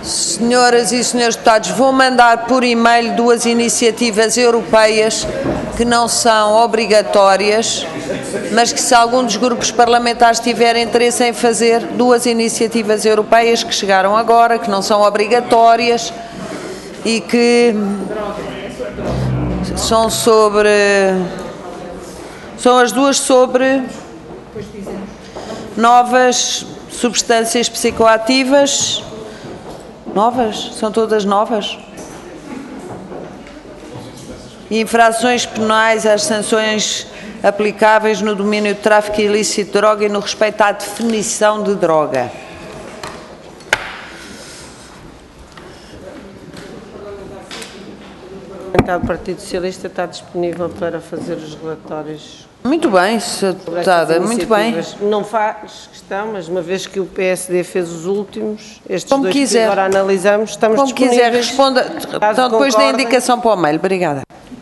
Senhoras e senhores deputados, vou mandar por e-mail duas iniciativas europeias que não são obrigatórias, mas que, se algum dos grupos parlamentares tiver interesse em fazer, duas iniciativas europeias que chegaram agora, que não são obrigatórias e que são as duas sobre novas substâncias psicoativas. Novas? São todas novas? E infrações penais às sanções aplicáveis no domínio do tráfico ilícito de droga e no respeito à definição de droga. O Partido Socialista está disponível para fazer os relatórios. Muito bem, Sra. Deputada, muito bem. Não faz questão, mas uma vez que o PSD fez os últimos, estes como dois quiser. Que agora analisamos, estamos como disponíveis. Como quiser, responda. Então, depois da indicação para o mail. Obrigada.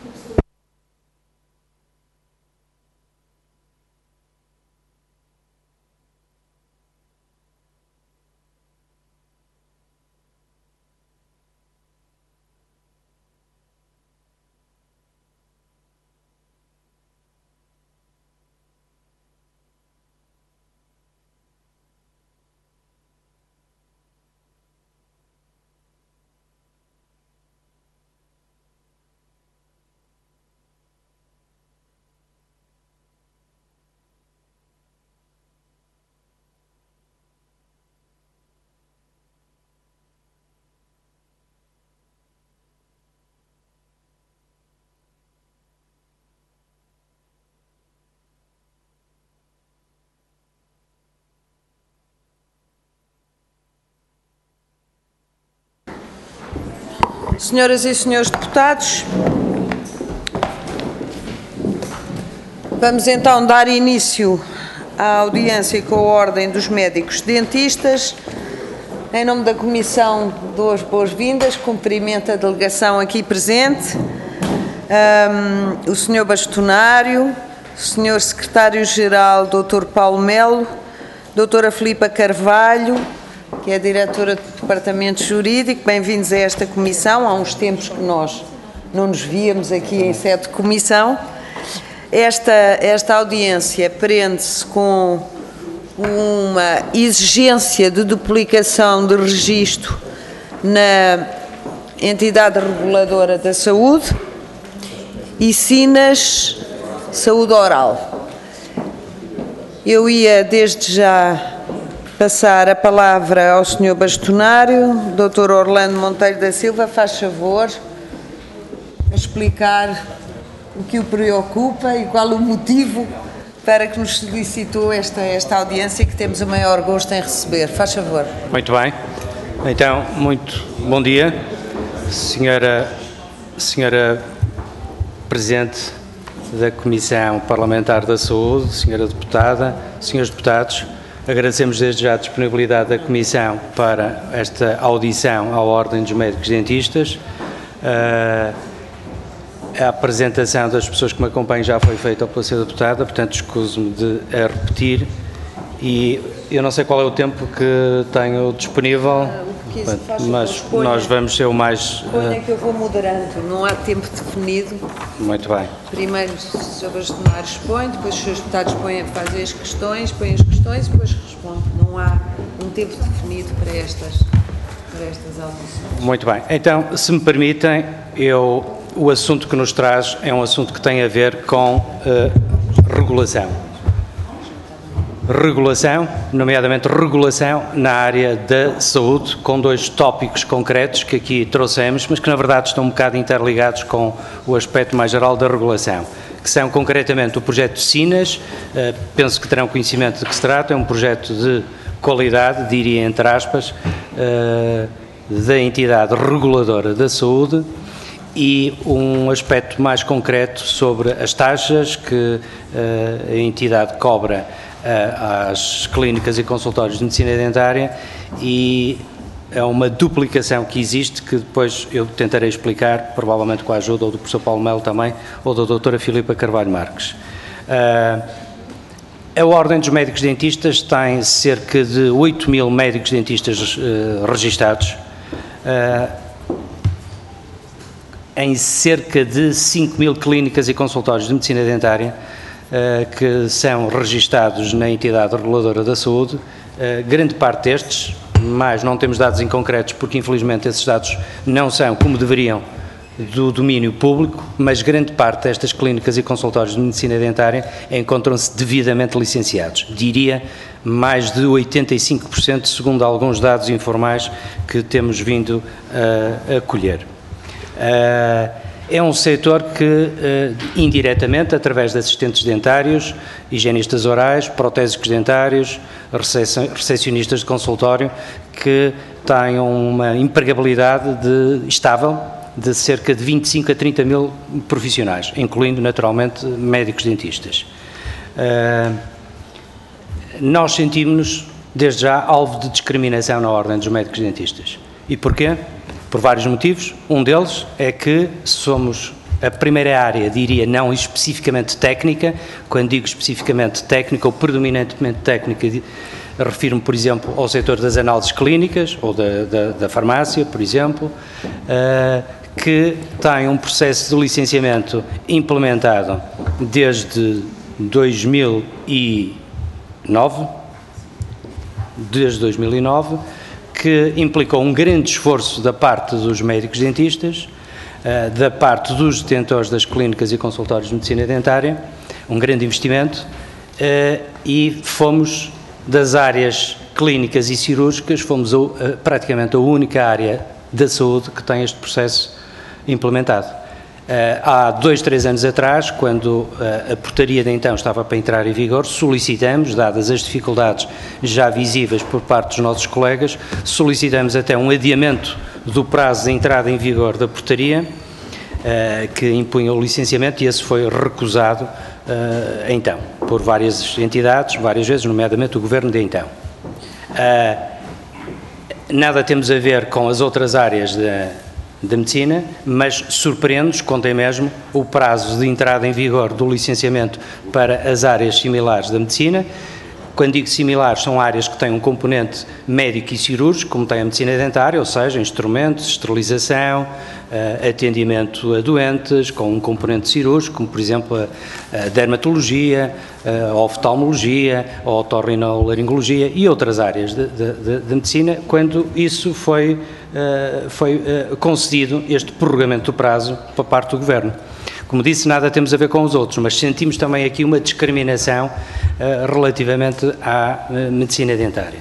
Senhoras e senhores deputados, vamos então dar início à audiência com a Ordem dos Médicos Dentistas. Em nome da Comissão, dou as boas-vindas, cumprimento a delegação aqui presente, o Sr. Bastonário, o Sr. Secretário-Geral, Dr. Paulo Melo, Dra. Filipa Carvalho, que é a diretora do Departamento Jurídico. Bem-vindos a esta comissão. Há uns tempos que nós não nos víamos aqui em sede de comissão. Esta audiência prende-se com uma exigência de duplicação de registro na entidade reguladora da saúde e Sinas Saúde Oral. Eu ia desde já passar a palavra ao Sr. Bastonário. Dr. Orlando Monteiro da Silva, faz favor a explicar o que o preocupa e qual o motivo para que nos solicitou esta audiência, que temos o maior gosto em receber. Faz favor. Muito bem. Então, muito bom dia, Senhora Presidente da Comissão Parlamentar da Saúde, Senhora Deputada, Senhores Deputados. Agradecemos desde já a disponibilidade da Comissão para esta audição à Ordem dos Médicos Dentistas. A apresentação das pessoas que me acompanham já foi feita pela Sra. Deputada, portanto, escuso-me de repetir. E eu não sei qual é o tempo que tenho disponível, mas nós vamos ser o mais... Suponha que eu vou moderando, não há tempo definido. Muito bem. Primeiro o Sr. Bastonário expõe, depois os seus deputados fazem as questões, põem as questões e depois respondem. Não há um tempo definido para estas audições. Muito bem. Então, se me permitem, o assunto que nos traz é um assunto que tem a ver com regulação. Regulação, nomeadamente regulação na área da saúde, com dois tópicos concretos que aqui trouxemos, mas que na verdade estão um bocado interligados com o aspecto mais geral da regulação, que são concretamente o projeto Sinas. Penso que terão conhecimento de que se trata. É um projeto de qualidade, diria entre aspas, da entidade reguladora da saúde, e um aspecto mais concreto sobre as taxas que a entidade cobra às clínicas e consultórios de medicina dentária, e é uma duplicação que existe, que depois eu tentarei explicar, provavelmente com a ajuda ou do professor Paulo Melo também, ou da doutora Filipa Carvalho Marques. A Ordem dos Médicos Dentistas tem cerca de 8.000 médicos dentistas registados, em cerca de 5.000 clínicas e consultórios de medicina dentária que são registados na entidade reguladora da saúde. Grande parte destes, mas não temos dados em concretos porque infelizmente esses dados não são como deveriam do domínio público, mas grande parte destas clínicas e consultórios de medicina dentária encontram-se devidamente licenciados. Diria mais de 85%, segundo alguns dados informais que temos vindo a colher. É um setor que, indiretamente, através de assistentes dentários, higienistas orais, protésicos dentários, recepcionistas de consultório, que têm uma empregabilidade estável de cerca de 25 a 30 mil profissionais, incluindo, naturalmente, médicos dentistas. Nós sentimos-nos, desde já, alvo de discriminação na ordem dos médicos dentistas. E porquê? Por vários motivos. Um deles é que somos a primeira área, diria, não especificamente técnica. Quando digo especificamente técnica ou predominantemente técnica, refiro-me, por exemplo, ao setor das análises clínicas ou da farmácia, por exemplo, que tem um processo de licenciamento implementado desde 2009, que implicou um grande esforço da parte dos médicos dentistas, da parte dos detentores das clínicas e consultórios de medicina dentária, um grande investimento, e fomos das áreas clínicas e cirúrgicas, fomos praticamente a única área da saúde que tem este processo implementado. Há 2, 3 anos atrás, quando a portaria de então estava para entrar em vigor, solicitamos, dadas as dificuldades já visíveis por parte dos nossos colegas, solicitamos até um adiamento do prazo de entrada em vigor da portaria, que impunha o licenciamento, e esse foi recusado então, por várias entidades, várias vezes, nomeadamente o Governo de então. Nada temos a ver com as outras áreas da medicina, mas surpreende-nos, contem mesmo, o prazo de entrada em vigor do licenciamento para as áreas similares da medicina. Quando digo similares, são áreas que têm um componente médico e cirúrgico, como tem a medicina dentária, ou seja, instrumentos, esterilização, atendimento a doentes, com um componente cirúrgico, como por exemplo a dermatologia, a oftalmologia, a otorrinolaringologia e outras áreas da medicina, quando isso foi concedido, este prorrogamento do prazo, por parte do Governo. Como disse, nada temos a ver com os outros, mas sentimos também aqui uma discriminação relativamente à medicina dentária.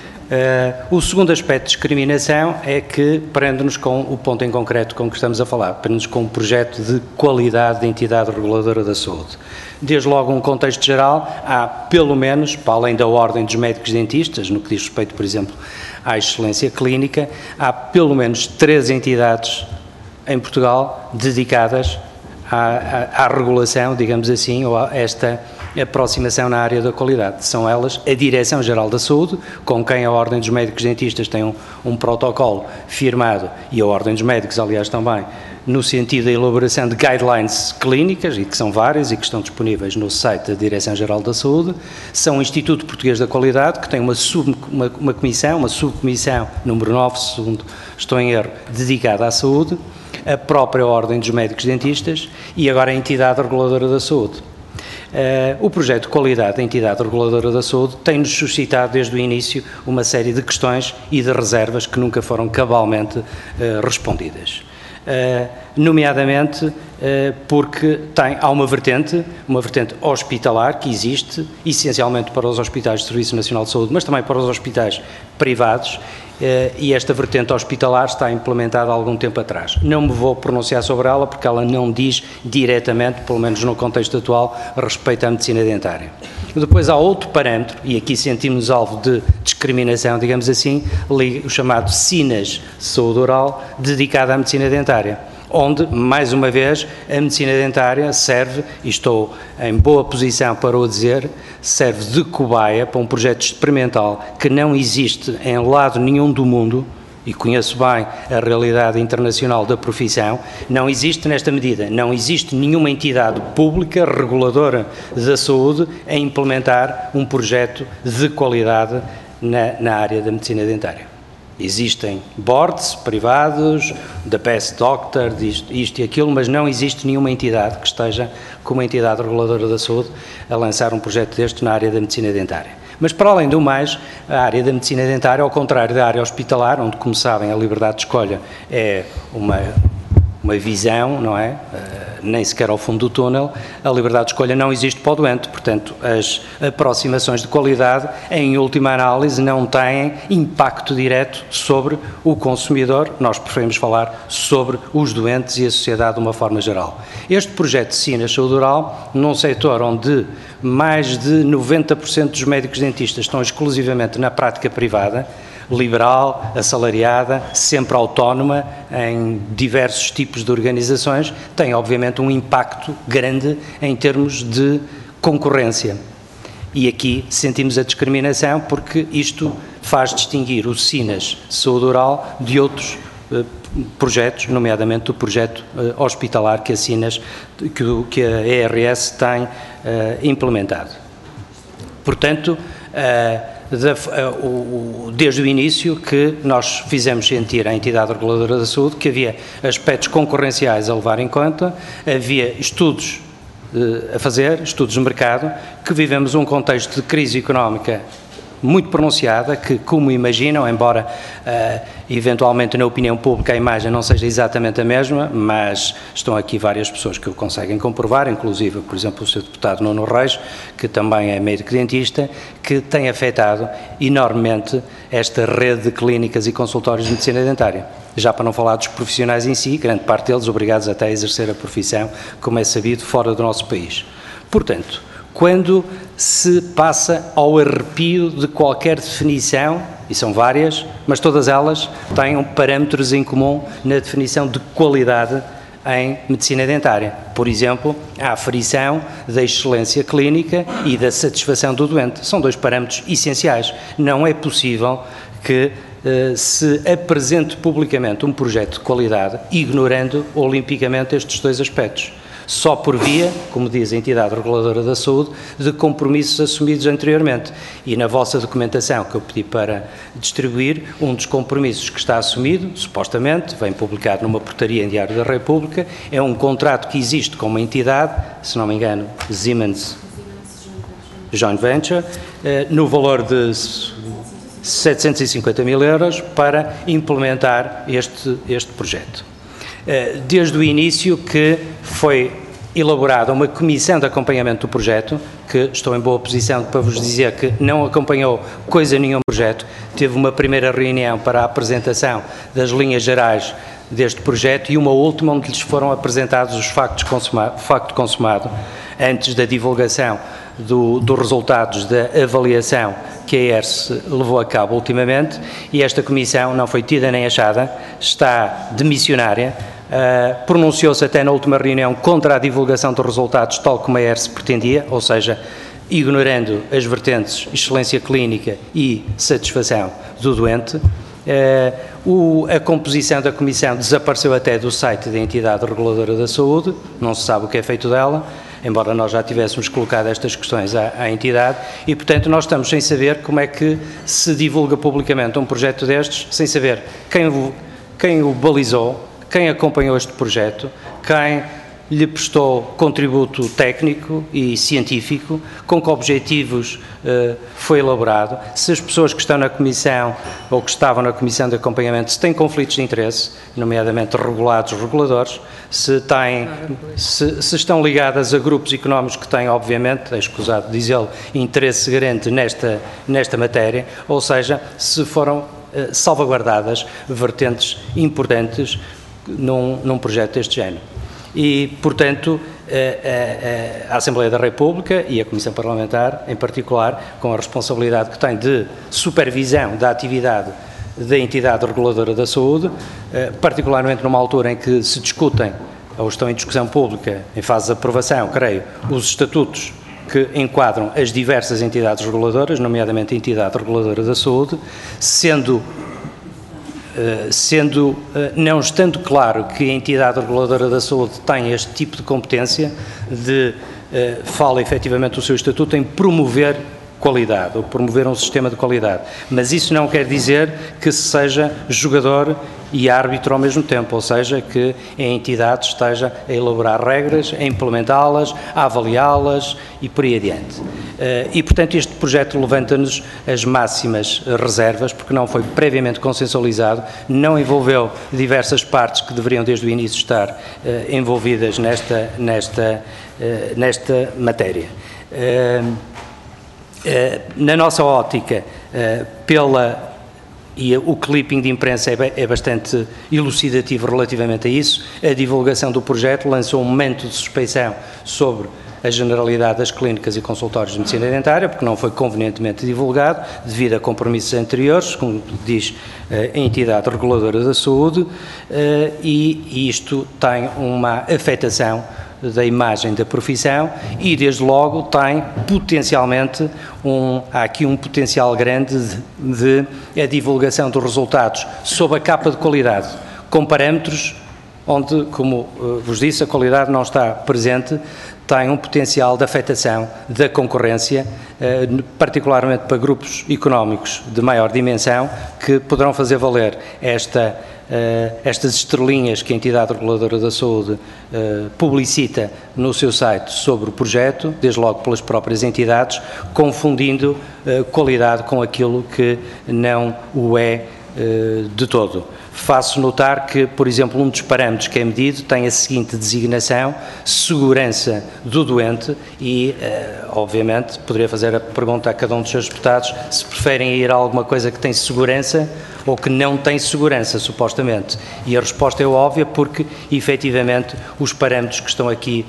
O segundo aspecto de discriminação é que prende-nos com o ponto em concreto com que estamos a falar, prende-nos com um projeto de qualidade da entidade reguladora da saúde. Desde logo, um contexto geral, há pelo menos, para além da ordem dos médicos dentistas, no que diz respeito, por exemplo, à excelência clínica, há pelo menos 3 entidades em Portugal dedicadas à regulação, digamos assim, ou a esta aproximação na área da qualidade. São elas a Direção-Geral da Saúde, com quem a Ordem dos Médicos Dentistas tem um protocolo firmado, e a Ordem dos Médicos, aliás, também, no sentido da elaboração de guidelines clínicas, e que são várias e que estão disponíveis no site da Direção-Geral da Saúde. São o Instituto Português da Qualidade, que tem uma subcomissão, número 9, segundo estou em erro, dedicada à saúde, a própria Ordem dos Médicos Dentistas e agora a entidade reguladora da saúde. O projeto de qualidade da entidade reguladora da saúde tem-nos suscitado desde o início uma série de questões e de reservas que nunca foram cabalmente respondidas. Nomeadamente porque há uma vertente hospitalar que existe, essencialmente para os hospitais do Serviço Nacional de Saúde, mas também para os hospitais privados, e esta vertente hospitalar está implementada há algum tempo atrás. Não me vou pronunciar sobre ela porque ela não diz diretamente, pelo menos no contexto atual, respeito à medicina dentária. Depois há outro parâmetro, e aqui sentimos alvo de discriminação, digamos assim, o chamado SINAS, Saúde Oral, dedicado à medicina dentária, onde, mais uma vez, a medicina dentária serve, e estou em boa posição para o dizer, serve de cobaia para um projeto experimental que não existe em lado nenhum do mundo, e conheço bem a realidade internacional da profissão, não existe nesta medida, não existe nenhuma entidade pública reguladora da saúde a implementar um projeto de qualidade na área da medicina dentária. Existem boards privados, da Best Doctor, isto e aquilo, mas não existe nenhuma entidade que esteja como entidade reguladora da saúde a lançar um projeto deste na área da medicina dentária. Mas, para além do mais, a área da medicina dentária, ao contrário da área hospitalar, onde, como sabem, a liberdade de escolha é uma visão, não é? Nem sequer ao fundo do túnel, a liberdade de escolha não existe para o doente, portanto, as aproximações de qualidade, em última análise, não têm impacto direto sobre o consumidor, nós preferimos falar sobre os doentes e a sociedade de uma forma geral. Este projeto de Sinas Saúde Oral, num setor onde mais de 90% dos médicos dentistas estão exclusivamente na prática privada, liberal, assalariada, sempre autónoma, em diversos tipos de organizações, tem obviamente um impacto grande em termos de concorrência. E aqui sentimos a discriminação porque isto faz distinguir o Sinas Saúde Oral de outros projetos, nomeadamente o projeto hospitalar que a Sinas, que a ERS tem implementado. Portanto, desde o início que nós fizemos sentir à entidade reguladora da saúde que havia aspectos concorrenciais a levar em conta, havia estudos a fazer, estudos de mercado, que vivemos um contexto de crise económica muito pronunciada, que, como imaginam, embora eventualmente na opinião pública a imagem não seja exatamente a mesma, mas estão aqui várias pessoas que o conseguem comprovar, inclusive, por exemplo, o Sr. Deputado Nuno Reis, que também é médico dentista, que tem afetado enormemente esta rede de clínicas e consultórios de medicina dentária. Já para não falar dos profissionais em si, grande parte deles obrigados até a exercer a profissão, como é sabido, fora do nosso país. Portanto, quando se passa ao arrepio de qualquer definição, e são várias, mas todas elas têm parâmetros em comum na definição de qualidade em medicina dentária. Por exemplo, a aferição da excelência clínica e da satisfação do doente. São dois parâmetros essenciais. Não é possível que se apresente publicamente um projeto de qualidade ignorando olimpicamente estes dois aspectos. Só por via, como diz a entidade reguladora da saúde, de compromissos assumidos anteriormente. E na vossa documentação que eu pedi para distribuir, um dos compromissos que está assumido, supostamente, vem publicado numa portaria em Diário da República, é um contrato que existe com uma entidade, se não me engano, Siemens Joint Venture, no valor de 750 mil euros para implementar este projeto. Desde o início que foi elaborada uma comissão de acompanhamento do projeto, que estou em boa posição para vos dizer que não acompanhou coisa nenhuma do projeto, teve uma primeira reunião para a apresentação das linhas gerais deste projeto e uma última onde lhes foram apresentados os facto consumado antes da divulgação dos resultados da avaliação que a ERS levou a cabo ultimamente, e esta comissão não foi tida nem achada, está demissionária, pronunciou-se até na última reunião contra a divulgação dos resultados tal como a ERS pretendia, ou seja, ignorando as vertentes excelência clínica e satisfação do doente. A composição da comissão desapareceu até do site da entidade reguladora da saúde, não se sabe o que é feito dela, embora nós já tivéssemos colocado estas questões à entidade, e portanto nós estamos sem saber como é que se divulga publicamente um projeto destes, sem saber quem o balizou, quem acompanhou este projeto, quem lhe prestou contributo técnico e científico, com que objetivos foi elaborado, se as pessoas que estão na comissão ou que estavam na comissão de acompanhamento se têm conflitos de interesse, nomeadamente reguladores, se estão ligadas a grupos económicos que têm, obviamente, é escusado dizê-lo, interesse grande nesta matéria, ou seja, se foram salvaguardadas vertentes importantes num projeto deste género. E, portanto, a Assembleia da República e a Comissão Parlamentar, em particular, com a responsabilidade que tem de supervisão da atividade da entidade reguladora da saúde, particularmente numa altura em que se discutem, ou estão em discussão pública, em fase de aprovação, creio, os estatutos que enquadram as diversas entidades reguladoras, nomeadamente a entidade reguladora da saúde, não estando claro que a entidade reguladora da saúde tem este tipo de competência, fala efetivamente o seu estatuto em promover qualidade, ou promover um sistema de qualidade. Mas isso não quer dizer que se seja jogador e árbitro ao mesmo tempo, ou seja, que a entidade esteja a elaborar regras, a implementá-las, a avaliá-las e por aí adiante. E, portanto, este projeto levanta-nos as máximas reservas, porque não foi previamente consensualizado, não envolveu diversas partes que deveriam desde o início estar envolvidas nesta matéria. Na nossa ótica, e o clipping de imprensa é bastante elucidativo relativamente a isso, a divulgação do projeto lançou um momento de suspeição sobre a generalidade das clínicas e consultórios de medicina dentária, porque não foi convenientemente divulgado, devido a compromissos anteriores, como diz a entidade reguladora da saúde, e isto tem uma afetação da imagem da profissão e, desde logo, tem potencialmente há aqui um potencial grande de a divulgação dos resultados sob a capa de qualidade, com parâmetros onde, como vos disse, a qualidade não está presente, tem um potencial de afetação da concorrência, particularmente para grupos económicos de maior dimensão, que poderão fazer valer estas estrelinhas que a entidade reguladora da saúde publicita no seu site sobre o projeto, desde logo pelas próprias entidades, confundindo qualidade com aquilo que não o é de todo. Faço notar que, por exemplo, um dos parâmetros que é medido tem a seguinte designação: segurança do doente, e, obviamente, poderia fazer a pergunta a cada um dos seus deputados se preferem ir a alguma coisa que tem segurança ou que não tem segurança, supostamente. E a resposta é óbvia, porque, efetivamente, os parâmetros que estão aqui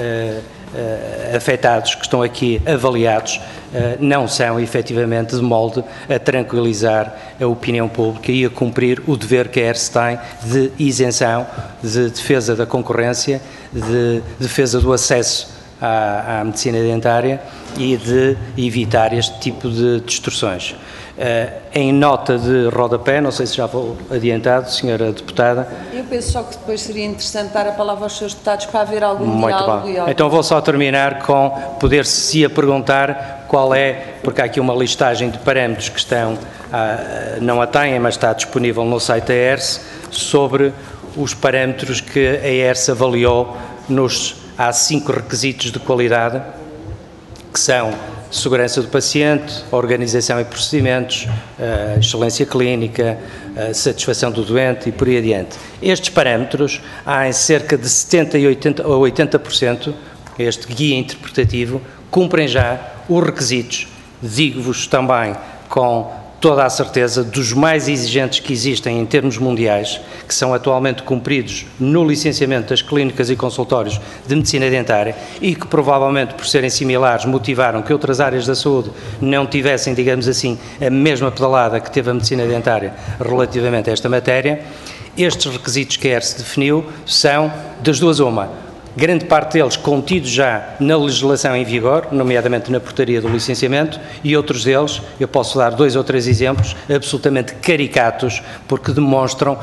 afetados, que estão aqui avaliados, não são efetivamente de molde a tranquilizar a opinião pública e a cumprir o dever que a ERSE tem de isenção, de defesa da concorrência, de defesa do acesso à medicina dentária e de evitar este tipo de distorções. Em nota de rodapé, não sei se já vou adiantado, senhora deputada. Eu penso só que depois seria interessante dar a palavra aos seus deputados para haver algum Muito diálogo. bem. Então vou só terminar com poder-se a perguntar qual é, porque há aqui uma listagem de parâmetros que estão, não a têm, mas está disponível no site da ERSE, sobre os parâmetros que a ERSE avaliou há 5 requisitos de qualidade, que são segurança do paciente, organização e procedimentos, excelência clínica, satisfação do doente e por aí adiante. Estes parâmetros, há em cerca de 70% a 80%, este guia interpretativo, cumprem já os requisitos, digo-vos também com toda a certeza, dos mais exigentes que existem em termos mundiais, que são atualmente cumpridos no licenciamento das clínicas e consultórios de medicina dentária e que provavelmente, por serem similares, motivaram que outras áreas da saúde não tivessem, digamos assim, a mesma pedalada que teve a medicina dentária relativamente a esta matéria. Estes requisitos que a ERSE definiu são das duas uma. Grande parte deles contidos já na legislação em vigor, nomeadamente na portaria do licenciamento, e outros deles, eu posso dar 2 ou 3 exemplos, absolutamente caricatos, porque demonstram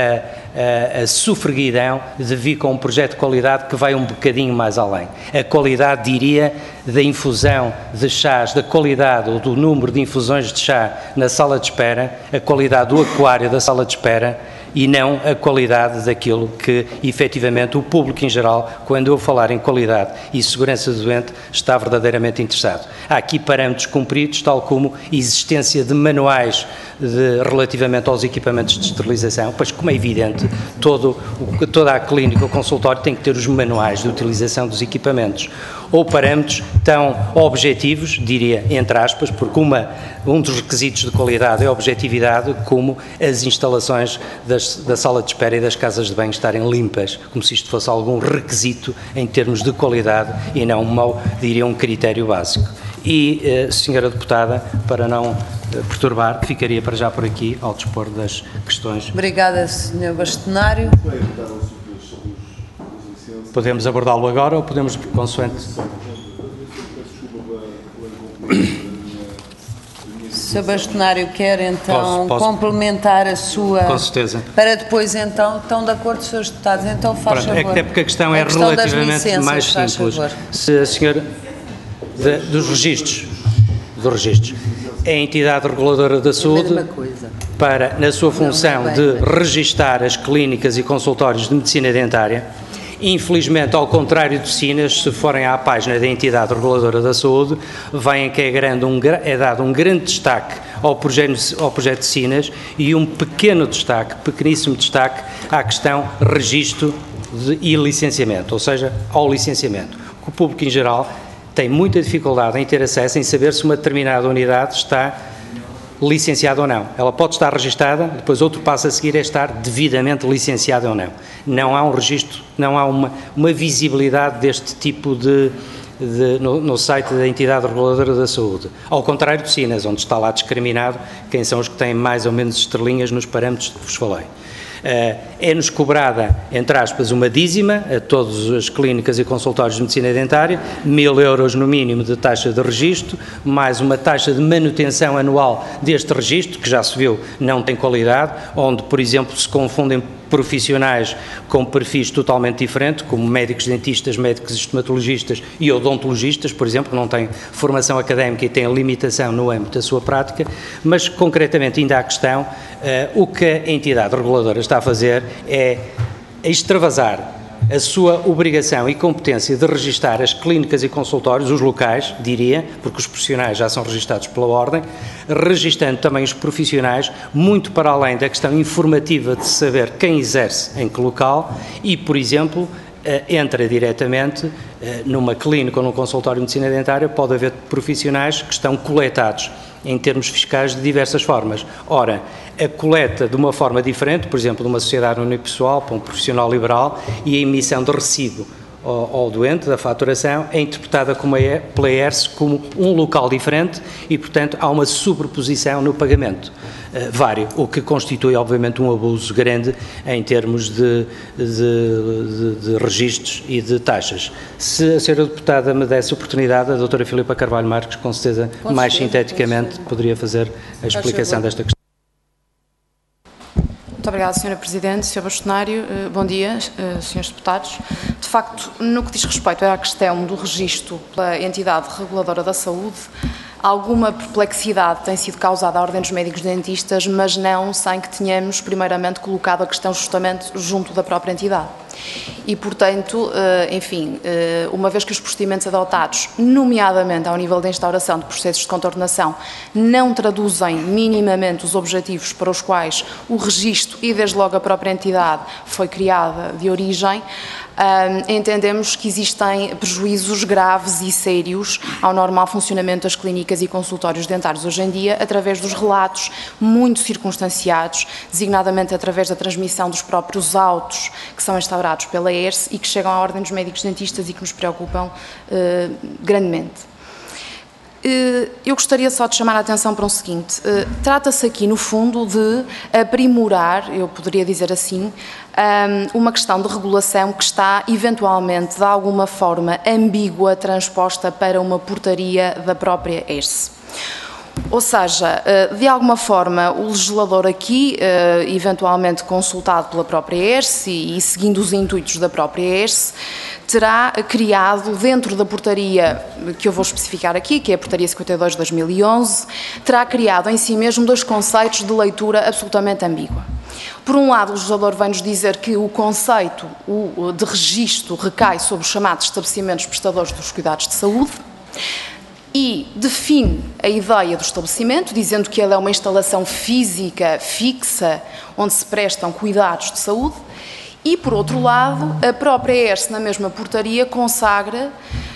a sufraguidão de vir com um projeto de qualidade que vai um bocadinho mais além. A qualidade, diria, da infusão de chás, da qualidade ou do número de infusões de chá na sala de espera, a qualidade do aquário da sala de espera, e não a qualidade daquilo que, efetivamente, o público em geral, quando eu falar em qualidade e segurança do doente, está verdadeiramente interessado. Há aqui parâmetros cumpridos, tal como existência de manuais relativamente aos equipamentos de esterilização, pois, como é evidente, toda a clínica ou consultório tem que ter os manuais de utilização dos equipamentos, ou parâmetros tão objetivos, diria, entre aspas, porque um dos requisitos de qualidade é a objetividade, como as instalações da sala de espera e das casas de banho estarem limpas, como se isto fosse algum requisito em termos de qualidade e não, diria, um critério básico. E, senhora deputada, para não perturbar, ficaria para já por aqui ao dispor das questões. Obrigada, senhor bastonário. Podemos abordá-lo agora ou podemos, consoante... Sr. bastonário quer então Posso? Complementar a sua... Com certeza. Para depois então, estão de acordo os seus deputados, então faz favor. Até porque a questão é relativamente mais simples. Se a senhora, dos registros de registros. A entidade reguladora da saúde, na sua função de registar as clínicas e consultórios de medicina dentária, infelizmente, ao contrário de Sinas, se forem à página da entidade reguladora da saúde, veem que é dado um grande destaque ao projeto de Sinas e um pequeníssimo destaque à questão registro e licenciamento, ou seja, ao licenciamento. O público em geral tem muita dificuldade em ter acesso, em saber se uma determinada unidade está licenciada ou não. Ela pode estar registada, depois outro passo a seguir é estar devidamente licenciada ou não. Não há um registro, não há uma visibilidade deste tipo no site da entidade reguladora da saúde. Ao contrário de Sinas, onde está lá discriminado quem são os que têm mais ou menos estrelinhas nos parâmetros que vos falei. É-nos cobrada, entre aspas, uma dízima a todas as clínicas e consultórios de medicina dentária, 1.000 euros no mínimo de taxa de registro, mais uma taxa de manutenção anual deste registro, que já se viu não tem qualidade, onde, por exemplo, se confundem profissionais com perfis totalmente diferentes, como médicos dentistas, médicos estomatologistas e odontologistas, por exemplo, que não têm formação académica e têm limitação no âmbito da sua prática, mas concretamente ainda há a questão, o que a entidade reguladora está a fazer é extravasar a sua obrigação e competência de registar as clínicas e consultórios, os locais, diria, porque os profissionais já são registados pela Ordem, registando também os profissionais, muito para além da questão informativa de saber quem exerce em que local e, por exemplo, entra diretamente numa clínica ou num consultório de medicina dentária, pode haver profissionais que estão coletados em termos fiscais de diversas formas. Ora, a coleta de uma forma diferente, por exemplo, de uma sociedade unipessoal para um profissional liberal e a emissão de recibo ao doente da faturação é interpretada pela ERS como um local diferente e, portanto, há uma sobreposição no pagamento vário, o que constitui, obviamente, um abuso grande em termos de registros e de taxas. Se a senhora deputada me desse oportunidade, a doutora Filipa Carvalho Marques, com certeza, mais sinteticamente, poderia fazer a explicação desta questão. Muito obrigada, Sra. Presidente, Sr. Bastonário. Bom dia, Srs. Deputados. De facto, no que diz respeito à questão do registro pela entidade reguladora da saúde, alguma perplexidade tem sido causada à Ordem dos Médicos Dentistas, mas não sem que tenhamos primeiramente colocado a questão justamente junto da própria entidade. E, portanto, enfim, uma vez que os procedimentos adotados, nomeadamente ao nível da instauração de processos de contornação, não traduzem minimamente os objetivos para os quais o registro e, desde logo, a própria entidade foi criada de origem, entendemos que existem prejuízos graves e sérios ao normal funcionamento das clínicas e consultórios dentários hoje em dia, através dos relatos muito circunstanciados, designadamente através da transmissão dos próprios autos que são instaurados pela ERS e que chegam à Ordem dos Médicos Dentistas e que nos preocupam grandemente. Eu gostaria só de chamar a atenção para o seguinte, trata-se aqui no fundo de aprimorar, eu poderia dizer assim, uma questão de regulação que está eventualmente de alguma forma ambígua transposta para uma portaria da própria ERS. Ou seja, de alguma forma o legislador aqui, eventualmente consultado pela própria ERS e seguindo os intuitos da própria ERS, terá criado dentro da portaria que eu vou especificar aqui, que é a portaria 52 de 2011, terá criado em si mesmo dois conceitos de leitura absolutamente ambígua. Por um lado, o legislador vem-nos dizer que o conceito de registro recai sobre os chamados estabelecimentos prestadores dos cuidados de saúde, e define a ideia do estabelecimento, dizendo que ele é uma instalação física fixa, onde se prestam cuidados de saúde, e, por outro lado, a própria ERS, na mesma portaria, consagra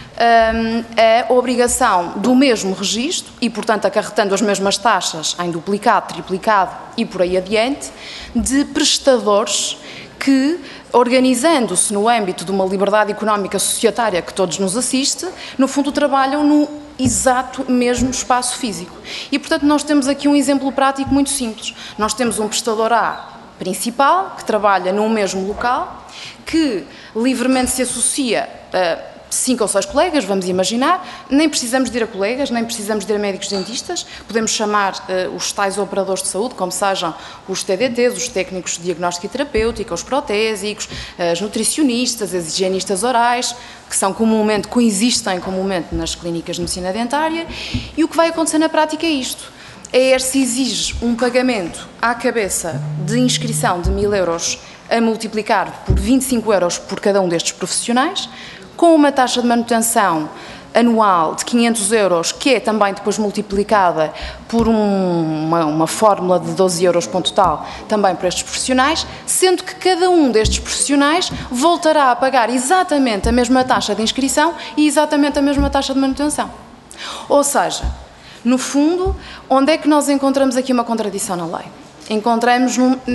a obrigação do mesmo registro e, portanto, acarretando as mesmas taxas em duplicado, triplicado e por aí adiante, de prestadores que, organizando-se no âmbito de uma liberdade económica societária que todos nos assiste, no fundo trabalham no exato mesmo espaço físico. E, portanto, nós temos aqui um exemplo prático muito simples. Nós temos um prestador A principal, que trabalha num mesmo local, que livremente se associa 5 ou 6 colegas, vamos imaginar, nem precisamos de ir a colegas, nem precisamos de ir a médicos dentistas, podemos chamar os tais operadores de saúde, como sejam os TDTs, os técnicos de diagnóstico e terapêutica, os protésicos, as nutricionistas, as higienistas orais, que são coexistem comumente nas clínicas de medicina dentária, e o que vai acontecer na prática é isto. Se exige um pagamento à cabeça de inscrição de 1.000 euros a multiplicar por 25 euros por cada um destes profissionais, com uma taxa de manutenção anual de 500 euros, que é também depois multiplicada por uma fórmula de 12 euros ponto tal, também para estes profissionais, sendo que cada um destes profissionais voltará a pagar exatamente a mesma taxa de inscrição e exatamente a mesma taxa de manutenção. Ou seja, no fundo, onde é que nós encontramos aqui uma contradição na lei? Encontramos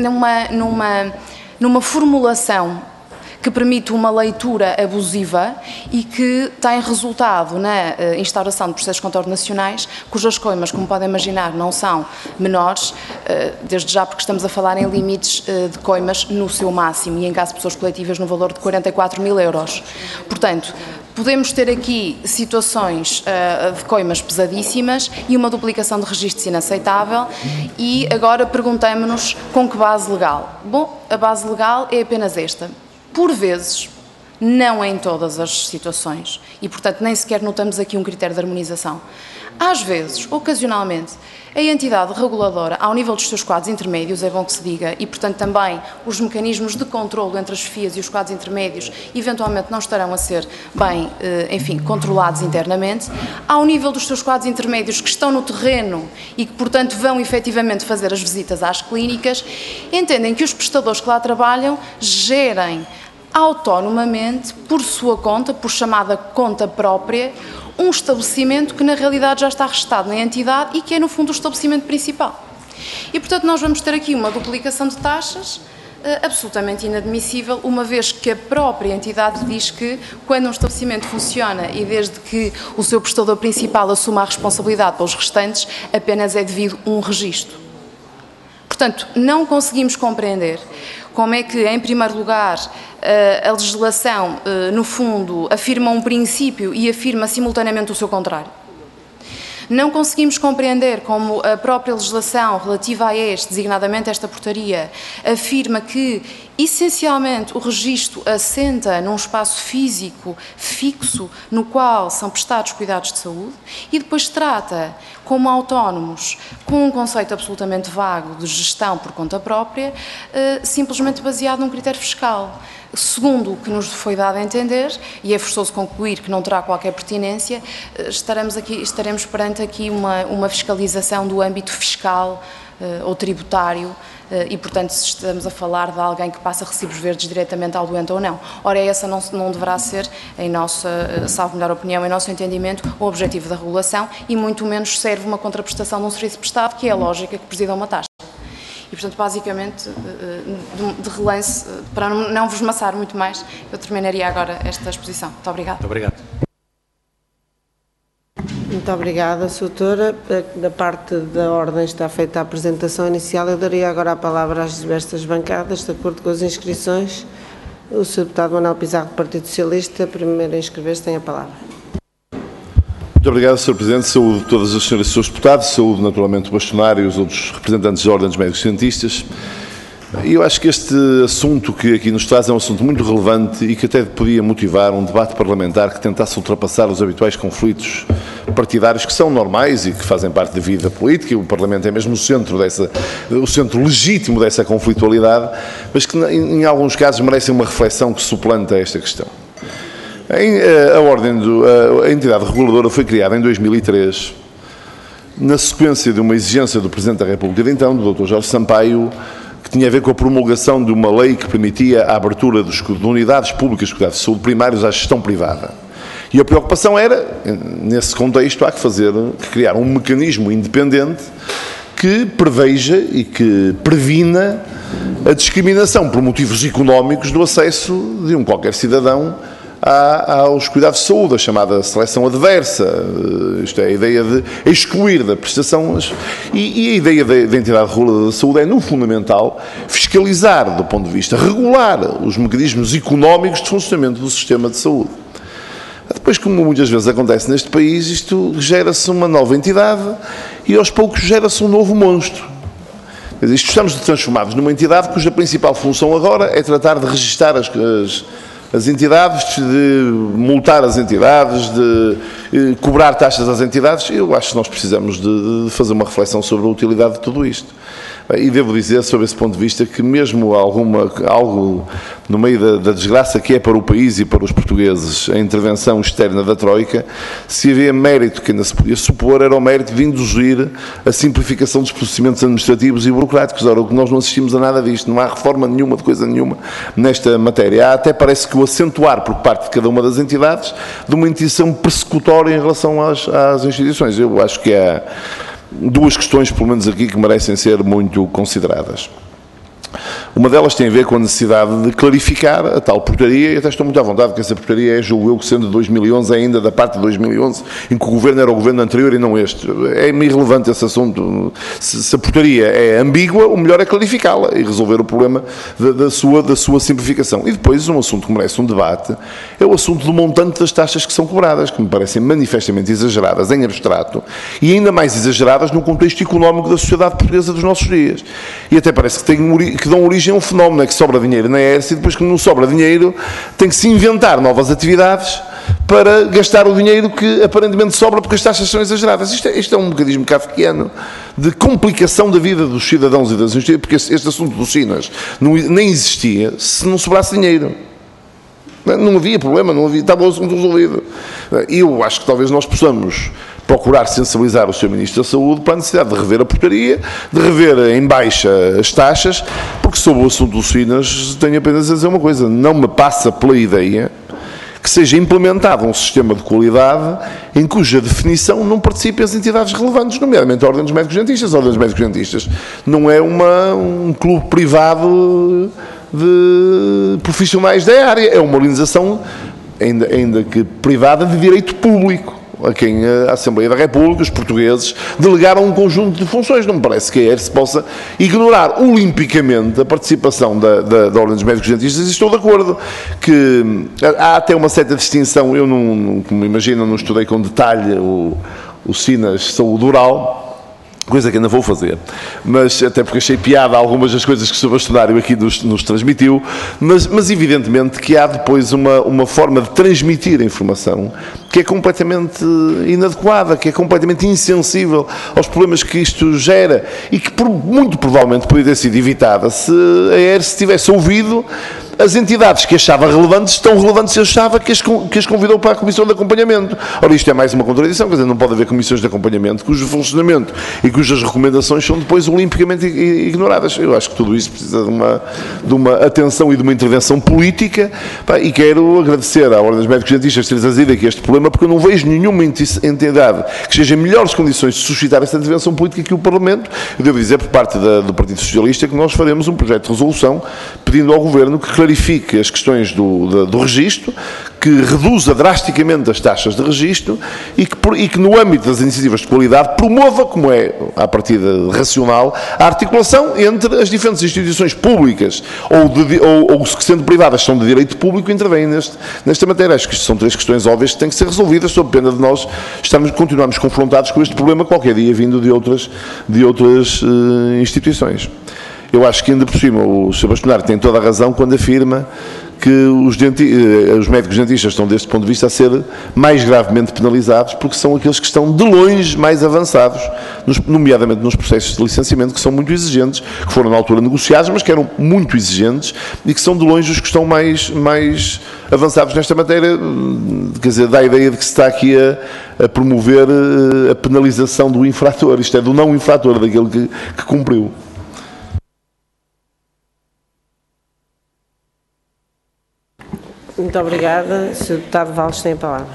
numa formulação que permite uma leitura abusiva e que tem resultado na instauração de processos de contorno nacionais, cujas coimas, como podem imaginar, não são menores, desde já porque estamos a falar em limites de coimas no seu máximo e em caso de pessoas coletivas no valor de 44.000 euros. Portanto, podemos ter aqui situações de coimas pesadíssimas e uma duplicação de registros inaceitável e agora perguntamos-nos com que base legal. Bom, a base legal é apenas esta. Por vezes, não em todas as situações, e portanto nem sequer notamos aqui um critério de harmonização. Às vezes, ocasionalmente, a entidade reguladora, ao nível dos seus quadros intermédios, é bom que se diga, e portanto também os mecanismos de controlo entre as chefias e os quadros intermédios eventualmente não estarão a ser bem, controlados internamente, ao nível dos seus quadros intermédios que estão no terreno e que portanto vão efetivamente fazer as visitas às clínicas, entendem que os prestadores que lá trabalham gerem autonomamente, por sua conta, por chamada conta própria, um estabelecimento que na realidade já está registado na entidade e que é no fundo o estabelecimento principal. E portanto nós vamos ter aqui uma duplicação de taxas absolutamente inadmissível, uma vez que a própria entidade diz que quando um estabelecimento funciona e desde que o seu prestador principal assuma a responsabilidade pelos restantes, apenas é devido um registro. Portanto, não conseguimos compreender como é que, em primeiro lugar, a legislação, no fundo, afirma um princípio e afirma simultaneamente o seu contrário. Não conseguimos compreender como a própria legislação relativa a designadamente esta portaria, afirma que, essencialmente, o registro assenta num espaço físico fixo no qual são prestados cuidados de saúde e depois trata como autónomos, com um conceito absolutamente vago de gestão por conta própria, simplesmente baseado num critério fiscal. Segundo o que nos foi dado a entender, e é forçoso concluir que não terá qualquer pertinência, estaremos perante aqui uma fiscalização do âmbito fiscal ou tributário e, portanto, se estamos a falar de alguém que passa recibos verdes diretamente ao doente ou não. Ora, essa não deverá ser, em nossa, salvo melhor opinião, em nosso entendimento, o objetivo da regulação e muito menos serve uma contraprestação de um serviço prestado, que é a lógica que presida uma taxa. E, portanto, basicamente, de relance, para não vos maçar muito mais, eu terminaria agora esta exposição. Muito obrigada. Muito obrigado. Muito obrigada, Sra. Doutora. Da parte da ordem está feita a apresentação inicial. Eu daria agora a palavra às diversas bancadas, de acordo com as inscrições. O Sr. Deputado Manuel Pizarro, do Partido Socialista, primeiro a inscrever-se, tem a palavra. Muito obrigado, Sr. Presidente. Saúdo todas as senhoras e senhores deputados, saúdo naturalmente o bastonário e os outros representantes da Ordem dos Médicos Cientistas. E eu acho que este assunto que aqui nos traz é um assunto muito relevante e que até podia motivar um debate parlamentar que tentasse ultrapassar os habituais conflitos partidários que são normais e que fazem parte da vida política, e o Parlamento é mesmo o centro legítimo dessa conflitualidade, mas que em alguns casos merecem uma reflexão que suplanta esta questão. A entidade reguladora foi criada em 2003, na sequência de uma exigência do Presidente da República de então, do Dr. Jorge Sampaio, que tinha a ver com a promulgação de uma lei que permitia a abertura de unidades públicas de cuidados de saúde primários à gestão privada. E a preocupação era, nesse contexto, há que criar um mecanismo independente que preveja e que previna a discriminação por motivos económicos do acesso de um qualquer cidadão aos cuidados de saúde, a chamada seleção adversa, isto é, a ideia de excluir da prestação, e a ideia da entidade reguladora da saúde é, no fundamental, fiscalizar, do ponto de vista regular, os mecanismos económicos de funcionamento do sistema de saúde. Depois, como muitas vezes acontece neste país, isto gera-se uma nova entidade e aos poucos gera-se um novo monstro. Isto estamos transformados numa entidade cuja principal função agora é tratar de registar as entidades, de multar as entidades, de cobrar taxas às entidades. Eu acho que nós precisamos de fazer uma reflexão sobre a utilidade de tudo isto. E devo dizer, sob esse ponto de vista, que mesmo algo no meio da desgraça que é para o país e para os portugueses a intervenção externa da Troika, se havia mérito que ainda se podia supor, era o mérito de induzir a simplificação dos procedimentos administrativos e burocráticos. Ora, o que nós não assistimos a nada disto, não há reforma nenhuma, de coisa nenhuma, nesta matéria. Há até parece que o acentuar por parte de cada uma das entidades de uma intenção persecutória em relação às instituições. Eu acho que há duas questões, pelo menos aqui, que merecem ser muito consideradas. Uma delas tem a ver com a necessidade de clarificar a tal portaria, e até estou muito à vontade que essa portaria é, julgo eu, que sendo de 2011, ainda da parte de 2011, em que o Governo era o Governo anterior e não este. É-me irrelevante esse assunto. Se a portaria é ambígua, o melhor é clarificá-la e resolver o problema da sua simplificação. E depois, um assunto que merece um debate, é o assunto do montante das taxas que são cobradas, que me parecem manifestamente exageradas em abstrato e ainda mais exageradas no contexto económico da sociedade portuguesa dos nossos dias. E até parece que dão origem a um fenómeno, é que sobra dinheiro na ERSE e depois que não sobra dinheiro tem que se inventar novas atividades para gastar o dinheiro que aparentemente sobra porque as taxas são exageradas. Isto é um mecanismo kafkiano de complicação da vida dos cidadãos e das instituições, porque este assunto dos SINAS nem existia se não sobrasse dinheiro. Não havia problema, estava o assunto resolvido. E eu acho que talvez nós possamos procurar sensibilizar o Sr. Ministro da Saúde para a necessidade de rever a portaria, de rever em baixa as taxas, porque sobre o assunto dos SINAS tenho apenas a dizer uma coisa: não me passa pela ideia que seja implementado um sistema de qualidade em cuja definição não participem as entidades relevantes, nomeadamente a Ordem dos Médicos-Dentistas. A Ordem dos Médicos-Dentistas não é um clube privado de profissionais da área, é uma organização, ainda que privada, de direito público, a quem a Assembleia da República, os portugueses, delegaram um conjunto de funções. Não me parece que a ERSE possa ignorar olimpicamente a participação da Ordem dos Médicos-Dentistas, e estou de acordo que há até uma certa distinção. Eu, como imaginam, não estudei com detalhe o SINAS Saúde Oral, coisa que ainda vou fazer, mas até porque achei piada algumas das coisas que o Sr. Bastonário aqui nos transmitiu, mas evidentemente que há depois uma forma de transmitir a informação que é completamente inadequada, que é completamente insensível aos problemas que isto gera e que muito provavelmente poderia ter sido evitada se a ERSE tivesse ouvido as entidades que achava relevantes, tão relevantes achava que as convidou para a Comissão de Acompanhamento. Ora, isto é mais uma contradição, quer dizer, não pode haver comissões de acompanhamento cujo funcionamento e cujas recomendações são depois olimpicamente ignoradas. Eu acho que tudo isso precisa de uma atenção e de uma intervenção política, e quero agradecer à Ordem dos Médicos-Dentistas ter trazido aqui este problema, porque eu não vejo nenhuma entidade que esteja em melhores condições de suscitar esta intervenção política que o Parlamento. Eu devo dizer, por parte do Partido Socialista, que nós faremos um projeto de resolução pedindo ao Governo que clarifique as questões do registro, que reduza drasticamente as taxas de registro e que no âmbito das iniciativas de qualidade promova, como é à partida racional, a articulação entre as diferentes instituições públicas ou que, sendo privadas, são de direito público, intervêm nesta matéria. Acho que isto são três questões óbvias que têm que ser resolvidas, sob pena de nós continuarmos confrontados com este problema qualquer dia vindo de outras instituições. Eu acho que, ainda por cima, o Sr. Bastonário tem toda a razão quando afirma que os médicos-dentistas estão, deste ponto de vista, a ser mais gravemente penalizados, porque são aqueles que estão de longe mais avançados, nomeadamente nos processos de licenciamento, que são muito exigentes, que foram na altura negociados, mas que eram muito exigentes e que são de longe os que estão mais avançados nesta matéria. Quer dizer, dá a ideia de que se está aqui a promover a penalização do infrator, isto é, do não infrator, daquele que cumpriu. Muito obrigada. Sr. Deputado Valles tem a palavra.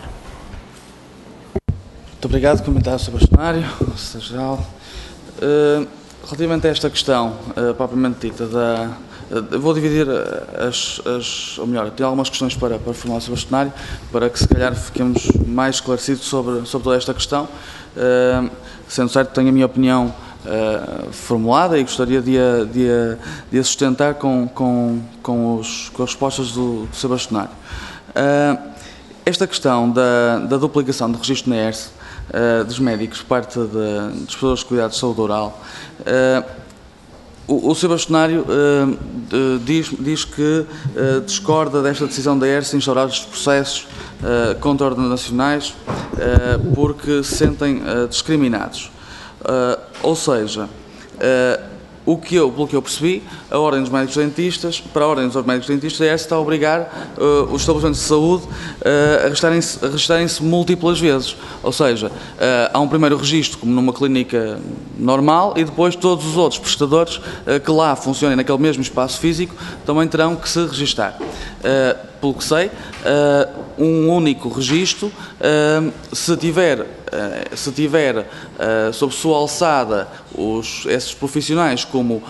Muito obrigado, comentário Sr. Bastonário, Secretário-Geral. Relativamente a esta questão, propriamente dita, vou dividir ou melhor, tenho algumas questões para formular ao Sr. Bastonário, para que se calhar fiquemos mais esclarecidos sobre toda esta questão. Sendo certo, tenho a minha opinião formulada e gostaria de a sustentar com as respostas do Sr. Bastonário. esta questão da duplicação de registro na ERSE dos médicos por parte dos prestadores de cuidados de saúde oral, o Sr. Bastonário diz que discorda desta decisão da ERSE de instaurar os processos contra ordens nacionais porque se sentem discriminados. Ou seja, pelo que eu percebi, a Ordem dos Médicos Dentistas, para a Ordem dos Médicos Dentistas, a ERSE está a obrigar os estabelecimentos de saúde a registarem-se múltiplas vezes. Ou seja, há um primeiro registro, como numa clínica normal, e depois todos os outros prestadores que lá funcionem naquele mesmo espaço físico também terão que se registar. Pelo que sei, um único registro, se tiver sob sua alçada esses profissionais como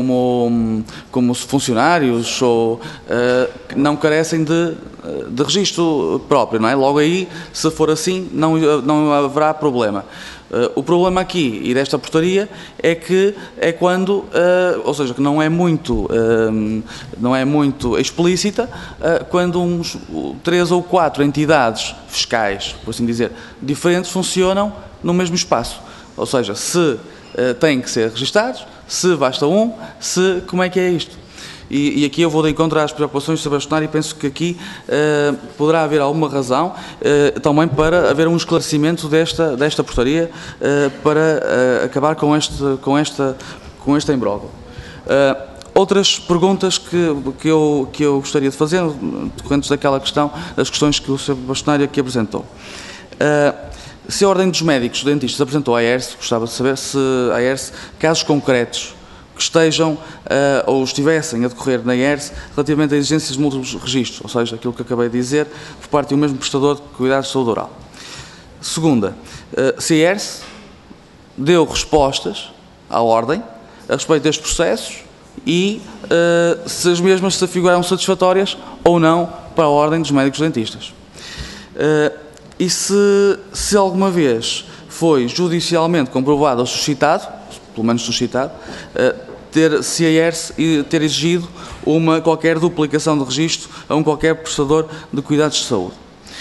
funcionários ou não carecem de registro próprio, não é? Logo aí, se for assim, não haverá problema. O problema aqui e desta portaria é que é quando, ou seja, que não é muito explícita, quando 3 ou 4 entidades fiscais, por assim dizer, diferentes, funcionam no mesmo espaço. Ou seja, se têm que ser registados, se basta como é que é isto? E aqui eu vou de encontro às preocupações do Sr. Bastonário e penso que aqui poderá haver alguma razão também para haver um esclarecimento desta portaria para acabar com este imbróglio. Outras perguntas que eu gostaria de fazer, decorrentes daquela questão, das questões que o Sr. Bastonário aqui apresentou. Se a Ordem dos Médicos Dentistas apresentou à ERSE, gostava de saber se a ERSE, casos concretos que estejam ou estivessem a decorrer na ERSE relativamente a exigências de múltiplos registros, ou seja, aquilo que acabei de dizer, por parte de um mesmo prestador de cuidados de saúde oral. Segunda, se a ERSE deu respostas à Ordem a respeito destes processos e se as mesmas se afiguraram satisfatórias ou não para a Ordem dos Médicos Dentistas. E se alguma vez foi judicialmente comprovado ou suscitado, pelo menos suscitado, se a ERSE ter exigido qualquer duplicação de registro a qualquer prestador de cuidados de saúde.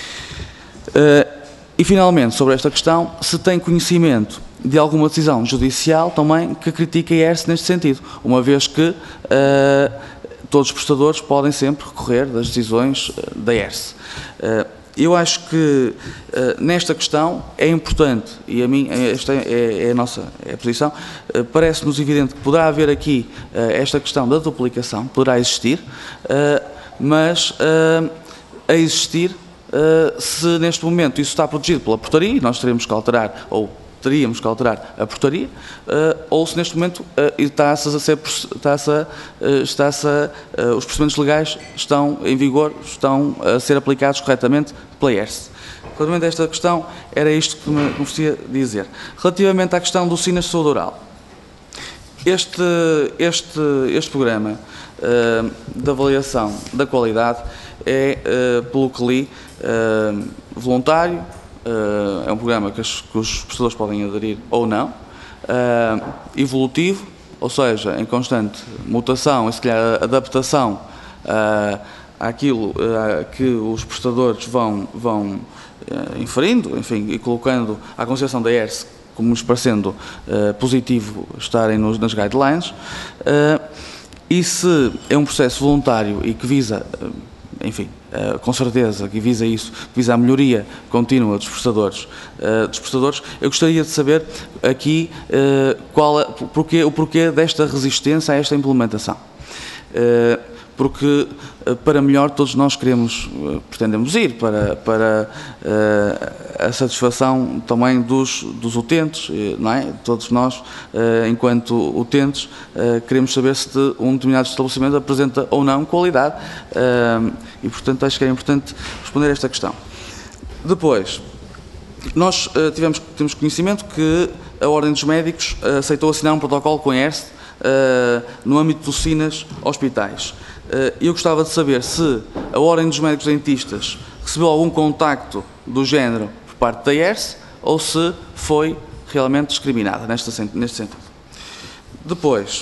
E, finalmente, sobre esta questão, se tem conhecimento de alguma decisão judicial também que critique a ERSE neste sentido, uma vez que todos os prestadores podem sempre recorrer das decisões da ERSE. Eu acho que nesta questão é importante, e a mim esta é a posição, parece-nos evidente que poderá haver aqui esta questão da duplicação, poderá existir, mas a existir, se neste momento isso está protegido pela portaria, e nós teremos que alterar, ou teríamos que alterar a portaria, ou se neste momento os procedimentos legais estão em vigor, estão a ser aplicados corretamente pela ERSE. Relativamente a esta questão, era isto que me gostaria de dizer. Relativamente à questão do SINAS de saúde oral, este programa de avaliação da qualidade é, pelo que li, voluntário. É um programa que os prestadores podem aderir ou não, evolutivo, ou seja, em constante mutação e se calhar adaptação àquilo que os prestadores vão inferindo, enfim, e colocando à consideração da ERSE como nos parecendo positivo estarem nas guidelines, e se é um processo voluntário e que visa, enfim, com certeza que visa isso, que visa a melhoria contínua dos prestadores, eu gostaria de saber aqui o porquê desta resistência a esta implementação. Porque para melhor todos nós pretendemos ir para a satisfação também dos utentes, não é? Todos nós, enquanto utentes, queremos saber se um determinado estabelecimento apresenta ou não qualidade e, portanto, acho que é importante responder a esta questão. Depois, nós temos conhecimento que a Ordem dos Médicos aceitou assinar um protocolo com a ERSE no âmbito dos SINAS hospitais. Eu gostava de saber se a Ordem dos Médicos Dentistas recebeu algum contacto do género por parte da ERSE ou se foi realmente discriminada neste sentido. Depois,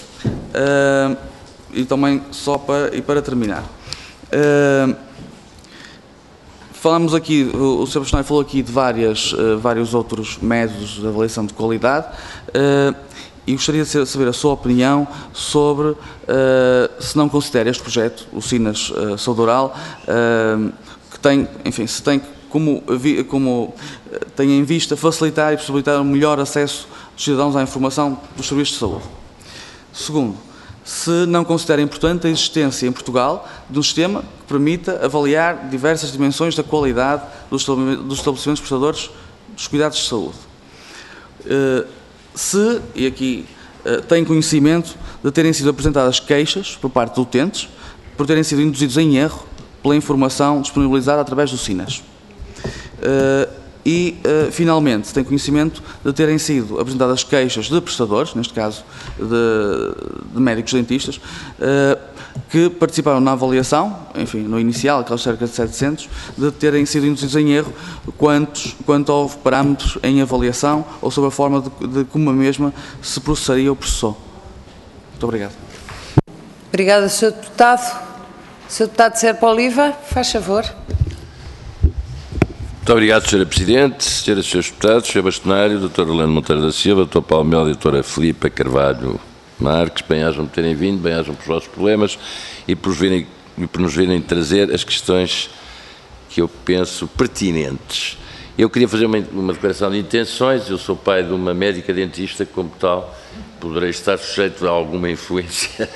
e também para terminar, falamos aqui, o Sr. Bastonário falou aqui de vários outros métodos de avaliação de qualidade, e gostaria de saber a sua opinião sobre se não considera este projeto, o SINAS Saúde Oral, que tem, enfim, se tem como tem em vista facilitar e possibilitar um melhor acesso dos cidadãos à informação dos serviços de saúde. Segundo, se não considera importante a existência em Portugal de um sistema que permita avaliar diversas dimensões da qualidade dos estabelecimentos prestadores dos cuidados de saúde. Se, e aqui tem conhecimento de terem sido apresentadas queixas por parte de utentes por terem sido induzidos em erro pela informação disponibilizada através do SINAS. Finalmente, tem conhecimento de terem sido apresentadas queixas de prestadores, neste caso de médicos dentistas, que participaram na avaliação, enfim, no inicial, aquelas cerca de 700, de terem sido induzidos em erro quanto houve parâmetros em avaliação ou sobre a forma de como a mesma se processaria ou processou. Muito obrigado. Obrigada, Sr. Deputado. Sr. Deputado Serpa Oliva, faz favor. Muito obrigado, Sra. Presidente, Sras. e Srs. Deputados, Sr. Bastonário, Dr. Orlando Monteiro da Silva, Dr. Paulo Melo e Dra. Filipa Carvalho Marques, bem-ajam por terem vindo, bem-ajam pelos vossos problemas e por nos virem trazer as questões que eu penso pertinentes. Eu queria fazer uma declaração de intenções. Eu sou pai de uma médica dentista, como tal, poderei estar sujeito a alguma influência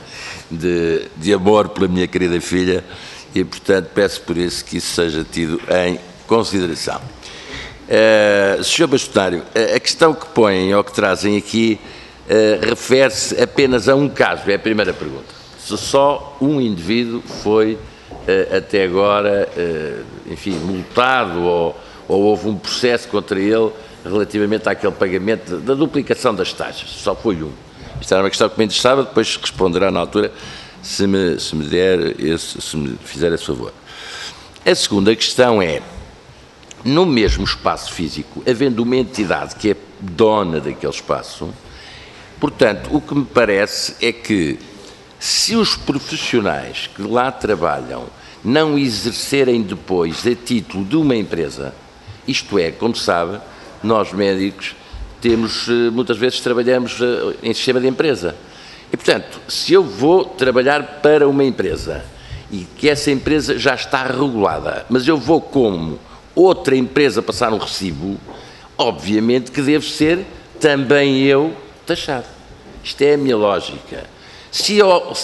de amor pela minha querida filha e, portanto, peço por isso que isso seja tido em consideração. Sr. Bastonário, a questão que põem ou que trazem aqui refere-se apenas a um caso, é a primeira pergunta. Se só um indivíduo foi até agora, enfim, multado ou houve um processo contra ele relativamente àquele pagamento da duplicação das taxas, só foi um. Isto era uma questão que me interessava, depois responderá na altura se me fizer esse favor. A segunda questão é, no mesmo espaço físico, havendo uma entidade que é dona daquele espaço, portanto, o que me parece é que se os profissionais que lá trabalham não exercerem depois a título de uma empresa, isto é, como sabe, nós médicos muitas vezes trabalhamos em sistema de empresa. E, portanto, se eu vou trabalhar para uma empresa e que essa empresa já está regulada, mas eu vou como outra empresa passar um recibo, obviamente que devo ser também eu taxado. Isto é a minha lógica. Se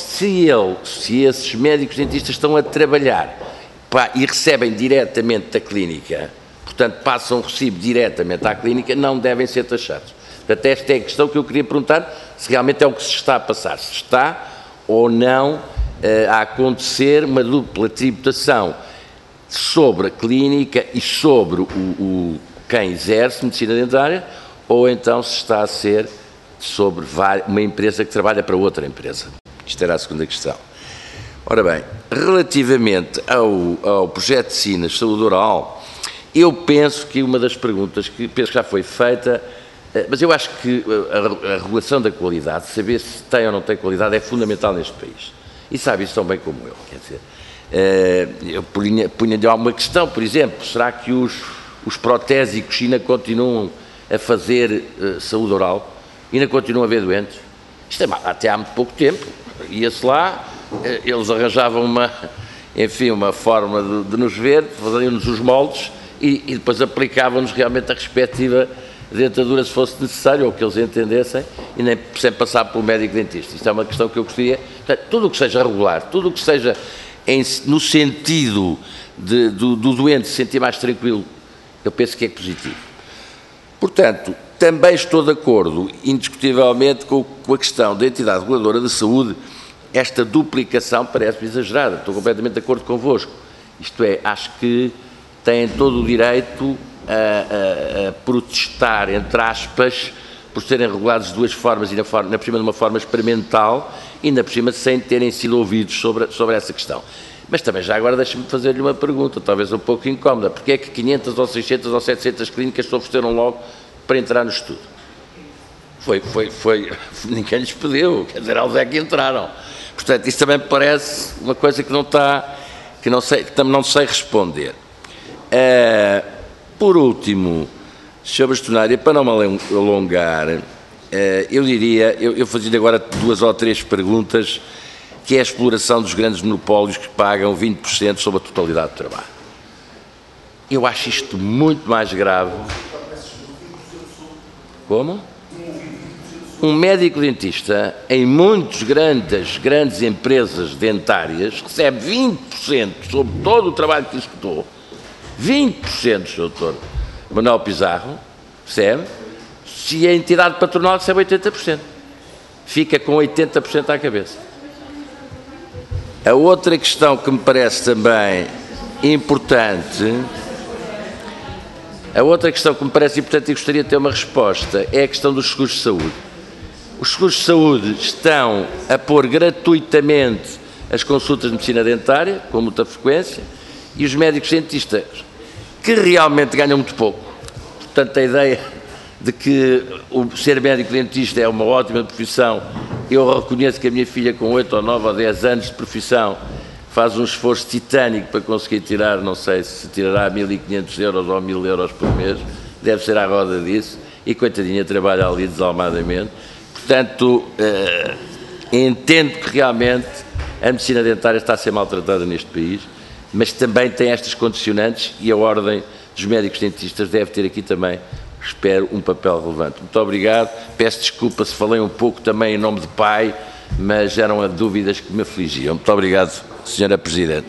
esses médicos dentistas estão a trabalhar e recebem diretamente da clínica, portanto passam um recibo diretamente à clínica, não devem ser taxados. Portanto, esta é a questão que eu queria perguntar, se realmente é o que se está a passar, se está ou não a acontecer uma dupla tributação sobre a clínica e sobre quem exerce medicina dentária, ou então se está a ser sobre uma empresa que trabalha para outra empresa. Isto era a segunda questão. Ora bem, relativamente ao projeto de SINAS Saúde Oral, eu penso que uma das perguntas que penso que já foi feita, mas eu acho que a regulação da qualidade, saber se tem ou não tem qualidade, é fundamental neste país. E sabe isso tão bem como eu, quer dizer. Eu punha-lhe alguma questão, por exemplo, será que os protésicos ainda continuam a fazer saúde oral? Ainda continuam a haver doentes? Isto é até há muito pouco tempo. Ia-se lá, eles arranjavam uma forma de nos ver, faziam-nos os moldes e depois aplicavam-nos realmente a respectiva dentadura, se fosse necessário, ou que eles entendessem, e nem sem passar pelo médico dentista. Isto é uma questão que eu gostaria. Portanto, tudo o que seja regular, tudo o que seja no sentido do doente se sentir mais tranquilo, eu penso que é positivo. Portanto, também estou de acordo, indiscutivelmente, com a questão da entidade reguladora de saúde. Esta duplicação parece-me exagerada, estou completamente de acordo convosco. Isto é, acho que têm todo o direito a protestar, entre aspas, por serem regulados de duas formas, e na por cima de uma forma experimental, e ainda por cima sem terem sido ouvidos sobre essa questão. Mas também já agora deixe-me fazer-lhe uma pergunta, talvez um pouco incómoda. Porquê é que 500 ou 600 ou 700 clínicas se ofereceram logo para entrar no estudo? Ninguém lhes pediu, quer dizer, eles é que entraram. Portanto, isso também me parece uma coisa que não sei responder. Por último, Sr. Bastonário, para não me alongar, eu diria, eu fazia agora 2 ou 3 perguntas, que é a exploração dos grandes monopólios que pagam 20% sobre a totalidade do trabalho. Eu acho isto muito mais grave. Como? Um médico dentista, em muitas grandes empresas dentárias, recebe 20% sobre todo o trabalho que executou. 20%, Sr. Dr. Manuel Pizarro, percebe? Se a entidade patronal recebe 80%. Fica com 80% à cabeça. A outra questão que me parece também importante, e gostaria de ter uma resposta, é a questão dos seguros de saúde. Os seguros de saúde estão a pôr gratuitamente as consultas de medicina dentária, com muita frequência, e os médicos dentistas, que realmente ganham muito pouco. Portanto, a ideia de que ser médico dentista é uma ótima profissão, eu reconheço que a minha filha, com 8 ou 9 ou 10 anos de profissão, faz um esforço titânico para conseguir tirar, não sei se tirará 1.500 euros ou 1.000 euros por mês, deve ser à roda disso, e coitadinha trabalha ali desalmadamente. Portanto, entendo que realmente a medicina dentária está a ser maltratada neste país, mas também tem estas condicionantes e a Ordem dos Médicos Dentistas deve ter aqui também, espero, um papel relevante. Muito obrigado, peço desculpa se falei um pouco também em nome de pai, mas eram dúvidas que me afligiam. Muito obrigado, Sra. Presidente.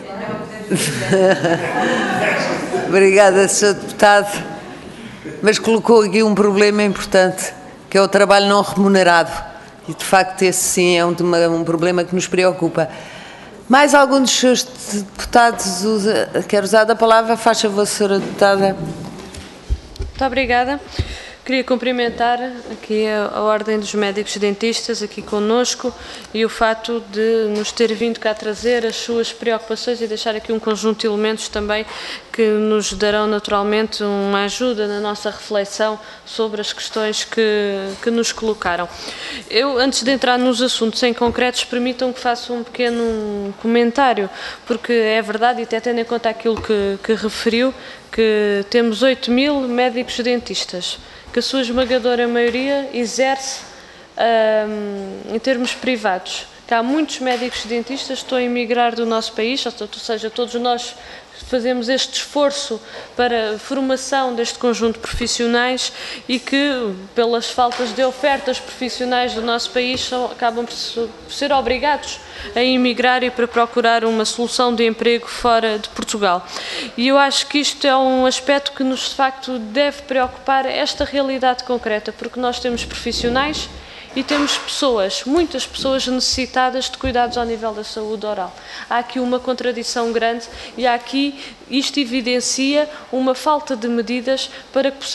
Obrigada, Sr. Deputado. Mas colocou aqui um problema importante, que é o trabalho não remunerado. E, de facto, esse sim é um problema que nos preocupa. Mais algum dos seus deputados quer usar a palavra? Faz favor, Sra. Deputada. Muito obrigada. Queria cumprimentar aqui a Ordem dos Médicos Dentistas aqui conosco e o fato de nos ter vindo cá trazer as suas preocupações e deixar aqui um conjunto de elementos também que nos darão naturalmente uma ajuda na nossa reflexão sobre as questões que nos colocaram. Eu, antes de entrar nos assuntos em concretos, permitam que faça um pequeno comentário, porque é verdade, e até tendo em conta aquilo que referiu, que temos 8.000 médicos dentistas, que a sua esmagadora maioria exerce em termos privados. Que há muitos médicos dentistas que estão a emigrar do nosso país, ou seja, todos nós fazemos este esforço para a formação deste conjunto de profissionais e que, pelas faltas de ofertas profissionais do nosso país, acabam por ser obrigados a emigrar e para procurar uma solução de emprego fora de Portugal. E eu acho que isto é um aspecto que nos, de facto, deve preocupar esta realidade concreta, porque nós temos profissionais e temos pessoas, muitas pessoas necessitadas de cuidados ao nível da saúde oral. Há aqui uma contradição grande e há aqui, isto evidencia uma falta de medidas para que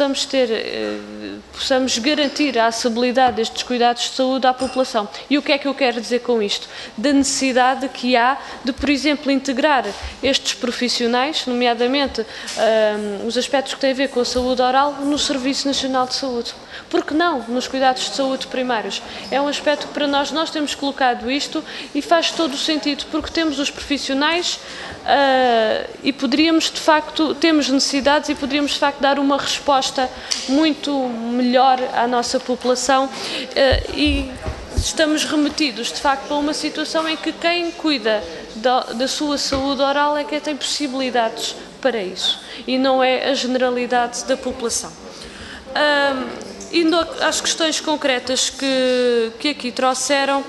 possamos garantir a acessibilidade destes cuidados de saúde à população. E o que é que eu quero dizer com isto? Da necessidade que há de, por exemplo, integrar estes profissionais, nomeadamente os aspectos que têm a ver com a saúde oral, no Serviço Nacional de Saúde. Por que não nos cuidados de saúde primários? É um aspecto que para nós temos colocado isto e faz todo o sentido, porque temos os profissionais e poderíamos, de facto, temos necessidades e poderíamos, de facto, dar uma resposta muito melhor à nossa população e estamos remetidos, de facto, a uma situação em que quem cuida da sua saúde oral é quem tem possibilidades para isso e não é a generalidade da população. Indo às questões concretas que aqui trouxeram,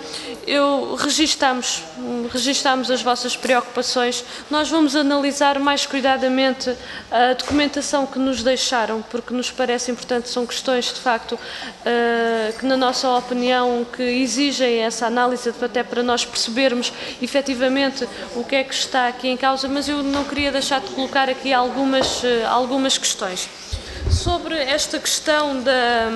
registamos as vossas preocupações. Nós vamos analisar mais cuidadamente a documentação que nos deixaram, porque nos parece importante, são questões, de facto, que, na nossa opinião, que exigem essa análise, até para nós percebermos, efetivamente, o que é que está aqui em causa, mas eu não queria deixar de colocar aqui algumas questões. Sobre esta questão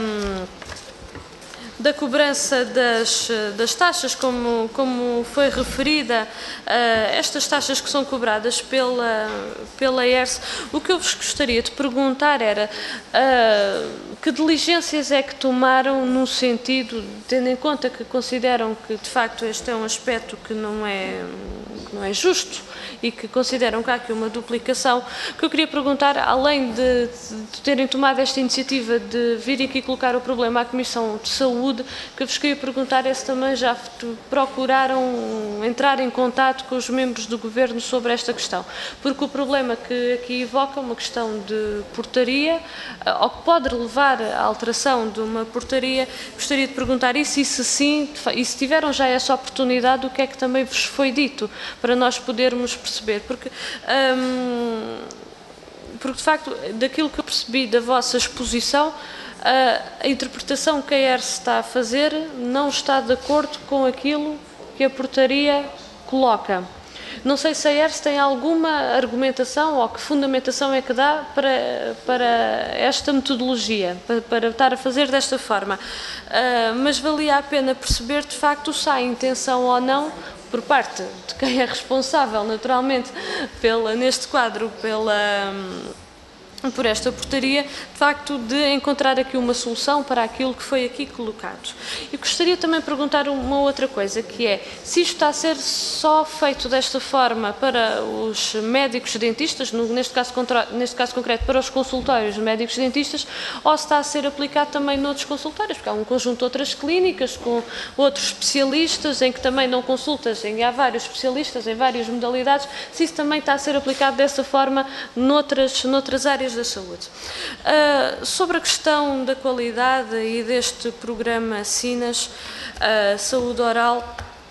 da cobrança das taxas, como foi referida, estas taxas que são cobradas pela ERSE, o que eu vos gostaria de perguntar era que diligências é que tomaram no sentido, tendo em conta que consideram que, de facto, este é um aspecto que não não é justo e que consideram que há aqui uma duplicação, que eu queria perguntar, além de terem tomado esta iniciativa de virem aqui colocar o problema à Comissão de Saúde, que eu vos queria perguntar é se também já procuraram entrar em contato com os membros do Governo sobre esta questão, porque o problema que aqui evoca uma questão de portaria, ou que pode levar à alteração de uma portaria, gostaria de perguntar isso, e se sim, e se tiveram já essa oportunidade, o que é que também vos foi dito, para nós podermos perceber, porque de facto, daquilo que eu percebi da vossa exposição, a interpretação que a ERSE está a fazer não está de acordo com aquilo que a portaria coloca. Não sei se a ERSE tem alguma argumentação ou que fundamentação é que dá para esta metodologia, para estar a fazer desta forma, mas valia a pena perceber de facto se há intenção ou não, por parte de quem é responsável, naturalmente, neste quadro, por esta portaria, de facto, de encontrar aqui uma solução para aquilo que foi aqui colocado. E gostaria também de perguntar uma outra coisa, que é, se isto está a ser só feito desta forma para os médicos dentistas, neste caso concreto para os consultórios de médicos dentistas, ou se está a ser aplicado também noutros consultórios, porque há um conjunto de outras clínicas com outros especialistas, em que também não consultas, há vários especialistas em várias modalidades, se isso também está a ser aplicado dessa forma noutras áreas da saúde. Sobre a questão da qualidade e deste programa SINAS, Saúde Oral,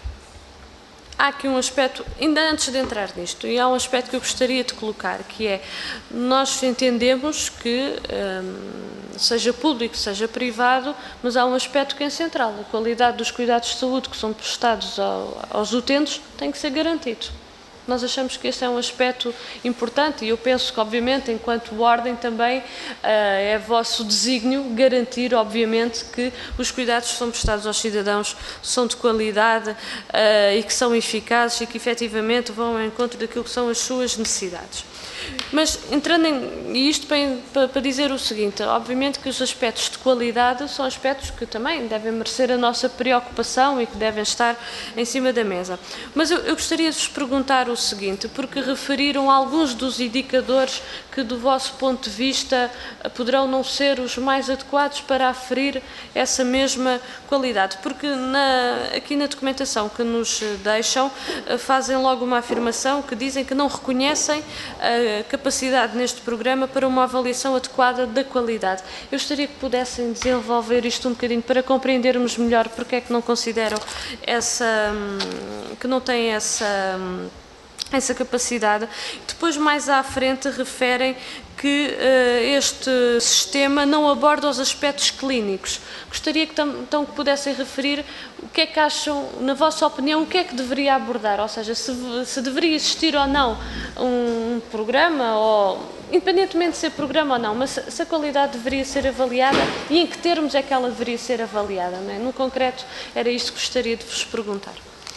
há aqui um aspecto, ainda antes de entrar nisto, e há um aspecto que eu gostaria de colocar, que é, nós entendemos que, seja público, seja privado, mas há um aspecto que é central, a qualidade dos cuidados de saúde que são prestados aos utentes tem que ser garantido. Nós achamos que este é um aspecto importante e eu penso que, obviamente, enquanto ordem também é vosso desígnio garantir, obviamente, que os cuidados que são prestados aos cidadãos são de qualidade e que são eficazes e que, efetivamente, vão ao encontro daquilo que são as suas necessidades. Mas, e isto para dizer o seguinte, obviamente que os aspectos de qualidade são aspectos que também devem merecer a nossa preocupação e que devem estar em cima da mesa. Mas eu gostaria de vos perguntar o seguinte, porque referiram alguns dos indicadores que, do vosso ponto de vista, poderão não ser os mais adequados para aferir essa mesma qualidade, porque aqui na documentação que nos deixam, fazem logo uma afirmação que dizem que não reconhecem a capacidade neste programa para uma avaliação adequada da qualidade. Eu gostaria que pudessem desenvolver isto um bocadinho para compreendermos melhor porque é que não consideram que não têm essa capacidade. Depois, mais à frente, referem que este sistema não aborda os aspectos clínicos. Gostaria que pudessem referir o que é que acham, na vossa opinião, o que é que deveria abordar, ou seja, se deveria existir ou não um programa, ou independentemente de ser programa ou não, mas se a qualidade deveria ser avaliada e em que termos é que ela deveria ser avaliada, não é? No concreto, era isto que gostaria de vos perguntar.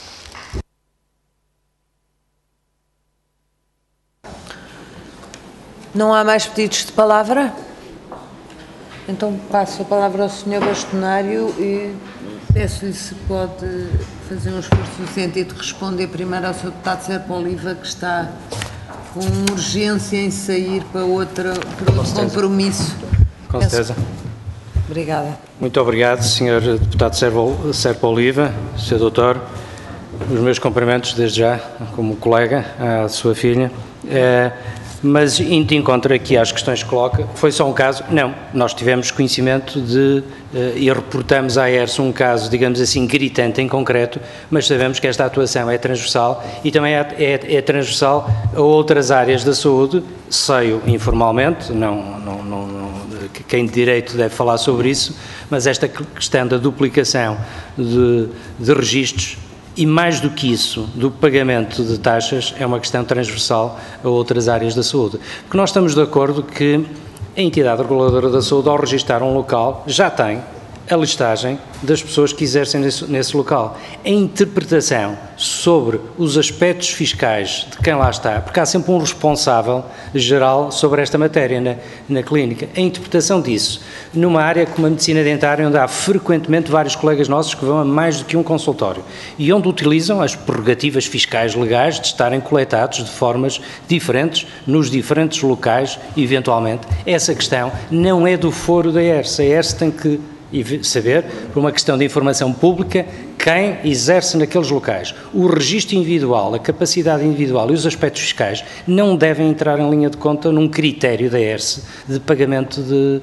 Não há mais pedidos de palavra? Então passo a palavra ao Sr. Bastonário e peço-lhe se pode fazer um esforço no sentido de responder primeiro ao Sr. Deputado Serpa Oliva, que está com urgência em sair para outro compromisso. Com certeza. Obrigada. Muito obrigado, Sr. Deputado Serpa Oliva, Sr. Doutor. Os meus cumprimentos desde já, como colega, à sua filha. Mas indo de encontro aqui às questões que coloca, foi só um caso? Não, nós tivemos conhecimento e reportamos à ERSE um caso, digamos assim, gritante em concreto, mas sabemos que esta atuação é transversal e também é transversal a outras áreas da saúde, sei informalmente, quem de direito deve falar sobre isso, mas esta questão da duplicação de registros e, mais do que isso, do pagamento de taxas, é uma questão transversal a outras áreas da saúde. Porque nós estamos de acordo que a entidade reguladora da saúde, ao registrar um local, já tem a listagem das pessoas que exercem nesse local. A interpretação sobre os aspectos fiscais de quem lá está, porque há sempre um responsável geral sobre esta matéria na clínica. A interpretação disso, numa área como a medicina dentária, onde há frequentemente vários colegas nossos que vão a mais do que um consultório e onde utilizam as prerrogativas fiscais legais de estarem coletados de formas diferentes, nos diferentes locais, eventualmente. Essa questão não é do foro da ERSE. A ERSE tem que saber, por uma questão de informação pública, quem exerce naqueles locais. O registro individual, a capacidade individual e os aspectos fiscais não devem entrar em linha de conta num critério da ERSE de pagamento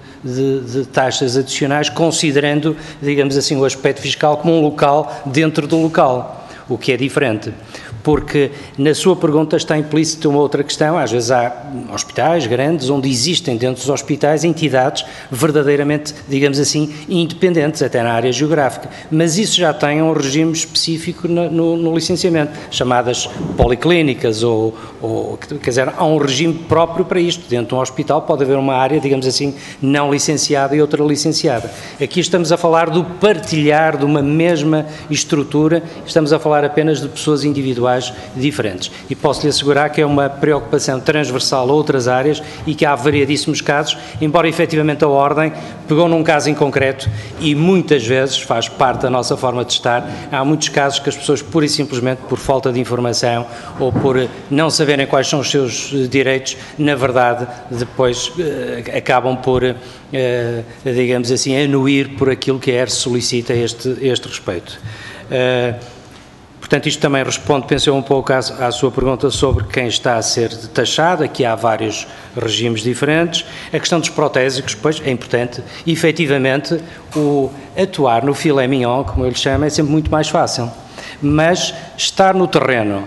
de taxas adicionais, considerando, digamos assim, o aspecto fiscal como um local dentro do local, o que é diferente. Porque na sua pergunta está implícita uma outra questão. Às vezes há hospitais grandes onde existem dentro dos hospitais entidades verdadeiramente, digamos assim, independentes, até na área geográfica, mas isso já tem um regime específico no licenciamento, chamadas policlínicas quer dizer, há um regime próprio para isto. Dentro de um hospital pode haver uma área, digamos assim, não licenciada e outra licenciada. Aqui estamos a falar do partilhar de uma mesma estrutura, estamos a falar apenas de pessoas individuais diferentes. E posso-lhe assegurar que é uma preocupação transversal a outras áreas e que há variadíssimos casos, embora efetivamente a Ordem pegou num caso em concreto e muitas vezes faz parte da nossa forma de estar. Há muitos casos que as pessoas, pura e simplesmente por falta de informação ou por não saberem quais são os seus direitos, na verdade, depois acabam por, digamos assim, anuir por aquilo que a ERSE solicita a este respeito. Portanto, isto também responde, penso eu, um pouco à sua pergunta sobre quem está a ser taxado. Aqui há vários regimes diferentes. A questão dos protésicos, pois, é importante. E, efetivamente, o atuar no filé mignon, como eu lhe chamo, é sempre muito mais fácil. Mas estar no terreno,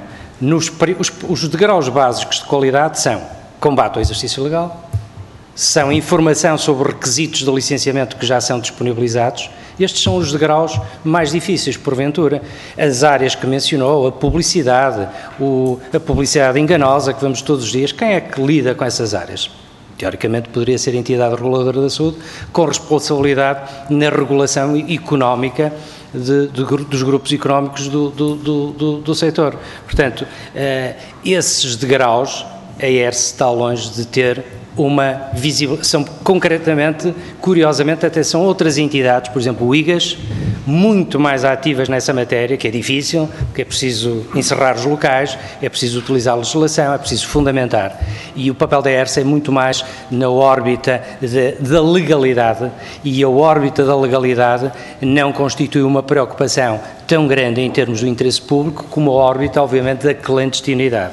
os degraus básicos de qualidade são combate ao exercício legal, são informação sobre requisitos de licenciamento que já são disponibilizados. Estes são os degraus mais difíceis, porventura. As áreas que mencionou, a publicidade enganosa que vemos todos os dias, quem é que lida com essas áreas? Teoricamente poderia ser a entidade reguladora da saúde, com responsabilidade na regulação económica dos grupos económicos do setor. Portanto, esses degraus, a ERSE está longe de ter uma visibilização. Concretamente, curiosamente, até são outras entidades, por exemplo o IGAS, muito mais ativas nessa matéria, que é difícil, porque é preciso encerrar os locais, é preciso utilizar a legislação, é preciso fundamentar. E o papel da ERSE é muito mais na órbita da legalidade, e a órbita da legalidade não constitui uma preocupação tão grande em termos do interesse público como a órbita, obviamente, da clandestinidade.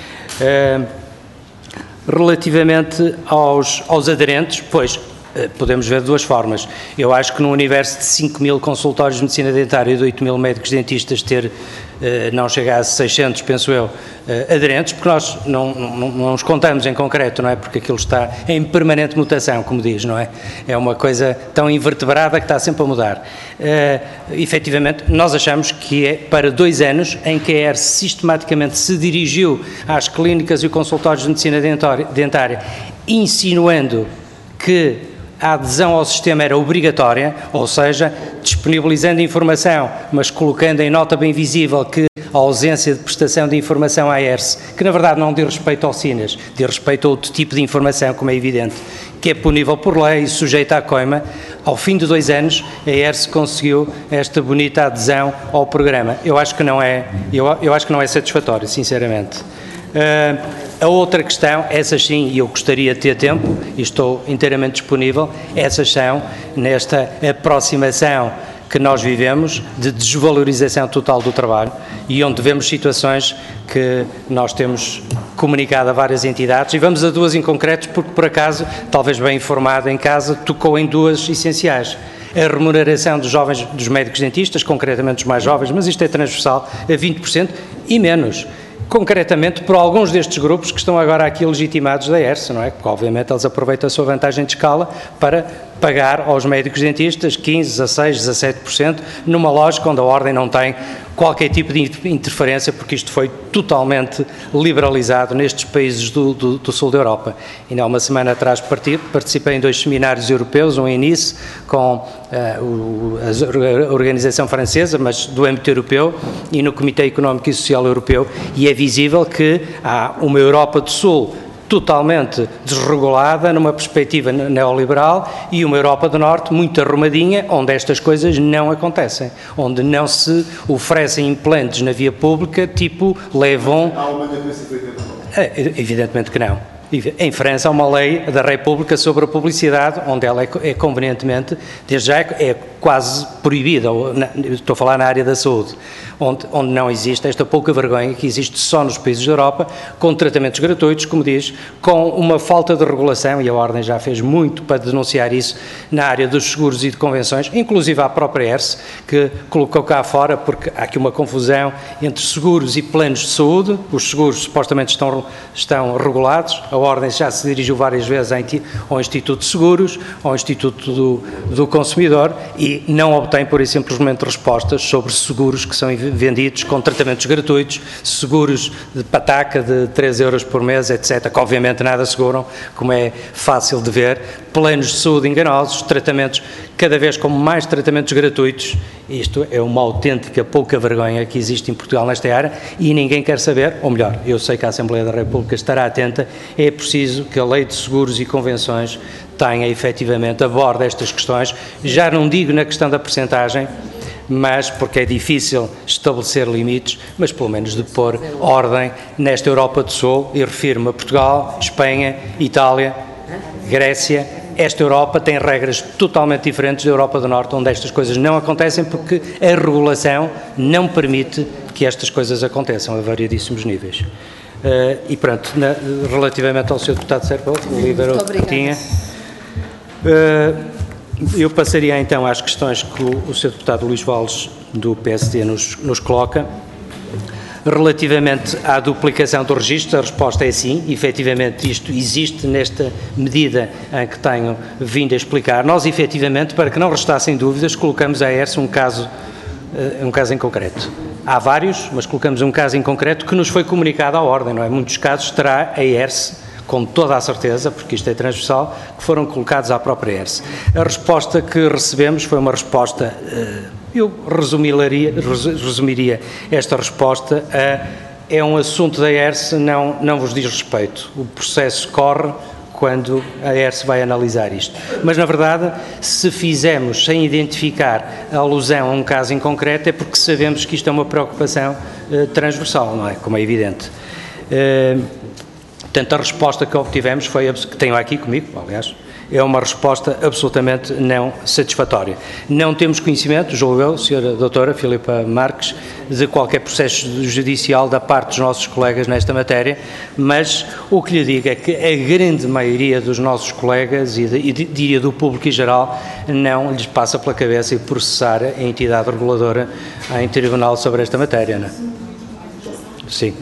Relativamente aos aderentes, pois, podemos ver de duas formas. Eu acho que num universo de 5.000 consultórios de medicina dentária e de 8.000 médicos dentistas ter, não chega a 600, penso eu, aderentes, porque nós não os contamos em concreto, não é? Porque aquilo está em permanente mutação, como diz, não é? É uma coisa tão invertebrada que está sempre a mudar. Efetivamente, nós achamos que é para 2 anos em que a ERSE sistematicamente se dirigiu às clínicas e consultórios de medicina dentária, insinuando que a adesão ao sistema era obrigatória, ou seja, disponibilizando informação, mas colocando em nota bem visível que a ausência de prestação de informação à ERSE, que na verdade não diz respeito ao SINAS, diz respeito a outro tipo de informação, como é evidente, que é punível por lei e sujeita à coima. Ao fim de 2 anos, a ERSE conseguiu esta bonita adesão ao programa. Eu acho que não é satisfatório, sinceramente. A outra questão, essas sim, e eu gostaria de ter tempo, e estou inteiramente disponível, essas são nesta aproximação que nós vivemos de desvalorização total do trabalho e onde vemos situações que nós temos comunicado a várias entidades e vamos a 2 em concreto porque, por acaso, talvez bem informado em casa, tocou em 2 essenciais. A remuneração dos jovens, dos médicos dentistas, concretamente dos mais jovens, mas isto é transversal, a 20% e menos. Concretamente por alguns destes grupos que estão agora aqui legitimados da ERSE, não é? Porque obviamente eles aproveitam a sua vantagem de escala para pagar aos médicos dentistas 15%, 16%, 17%, numa lógica onde a Ordem não tem qualquer tipo de interferência, porque isto foi totalmente liberalizado nestes países do sul da Europa. E há uma semana atrás participei em 2 seminários europeus, um em Nice, com a organização francesa, mas do âmbito europeu, e no Comitê Económico e Social Europeu, e é visível que há uma Europa do Sul totalmente desregulada, numa perspectiva neoliberal, e uma Europa do Norte muito arrumadinha, onde estas coisas não acontecem, onde não se oferecem implantes na via pública, tipo Levon. A Alemanha tem esse efeito? Evidentemente que não. Em França há uma lei da República sobre a publicidade, onde ela é convenientemente, desde já é quase proibida, estou a falar na área da saúde, onde não existe esta pouca vergonha que existe só nos países da Europa, com tratamentos gratuitos, como diz, com uma falta de regulação, e a Ordem já fez muito para denunciar isso na área dos seguros e de convenções, inclusive a própria ERSE, que colocou cá fora, porque há aqui uma confusão entre seguros e planos de saúde. Os seguros supostamente estão regulados, a Ordem já se dirigiu várias vezes ao Instituto de Seguros, ao Instituto do Consumidor, e não obtém, por e simplesmente, respostas sobre seguros que são vendidos com tratamentos gratuitos, seguros de pataca de 3 euros por mês, etc., que obviamente nada asseguram, como é fácil de ver, planos de saúde enganosos, tratamentos, cada vez com mais tratamentos gratuitos. Isto é uma autêntica pouca vergonha que existe em Portugal nesta área, e ninguém quer saber, ou melhor, eu sei que a Assembleia da República estará atenta, é preciso que a Lei de Seguros e Convenções tenha efetivamente, aborde estas questões, já não digo na questão da percentagem, mas porque é difícil estabelecer limites, mas pelo menos de pôr ordem nesta Europa do Sul, e refiro-me a Portugal, Espanha, Itália, Grécia. Esta Europa tem regras totalmente diferentes da Europa do Norte, onde estas coisas não acontecem porque a regulação não permite que estas coisas aconteçam a variedíssimos níveis. E pronto, relativamente ao Sr. Deputado Serpa, o líder que tinha, eu passaria então às questões que o Sr. Deputado Luís Valles, do PSD, nos coloca. Relativamente à duplicação do registro, a resposta é sim, efetivamente isto existe nesta medida em que tenho vindo a explicar. Nós, efetivamente, para que não restassem dúvidas, colocamos à ERSE um caso em concreto. Há vários, mas colocamos um caso em concreto que nos foi comunicado à Ordem, não é? Em muitos casos terá a ERSE, com toda a certeza, porque isto é transversal, que foram colocados à própria ERSE. A resposta que recebemos foi uma resposta, eu resumiria esta resposta a: é um assunto da ERSE, não vos diz respeito. O processo corre quando a ERSE vai analisar isto. Mas, na verdade, se fizemos sem identificar a alusão a um caso em concreto, é porque sabemos que isto é uma preocupação transversal, não é? Como é evidente. Portanto, a resposta que obtivemos foi, que tenho aqui comigo, aliás, é uma resposta absolutamente não satisfatória. Não temos conhecimento, julgo eu, Sra. Doutora Filipa Marques, de qualquer processo judicial da parte dos nossos colegas nesta matéria, mas o que lhe digo é que a grande maioria dos nossos colegas e diria do público em geral não lhes passa pela cabeça e processar a entidade reguladora em tribunal sobre esta matéria, não é? Sim.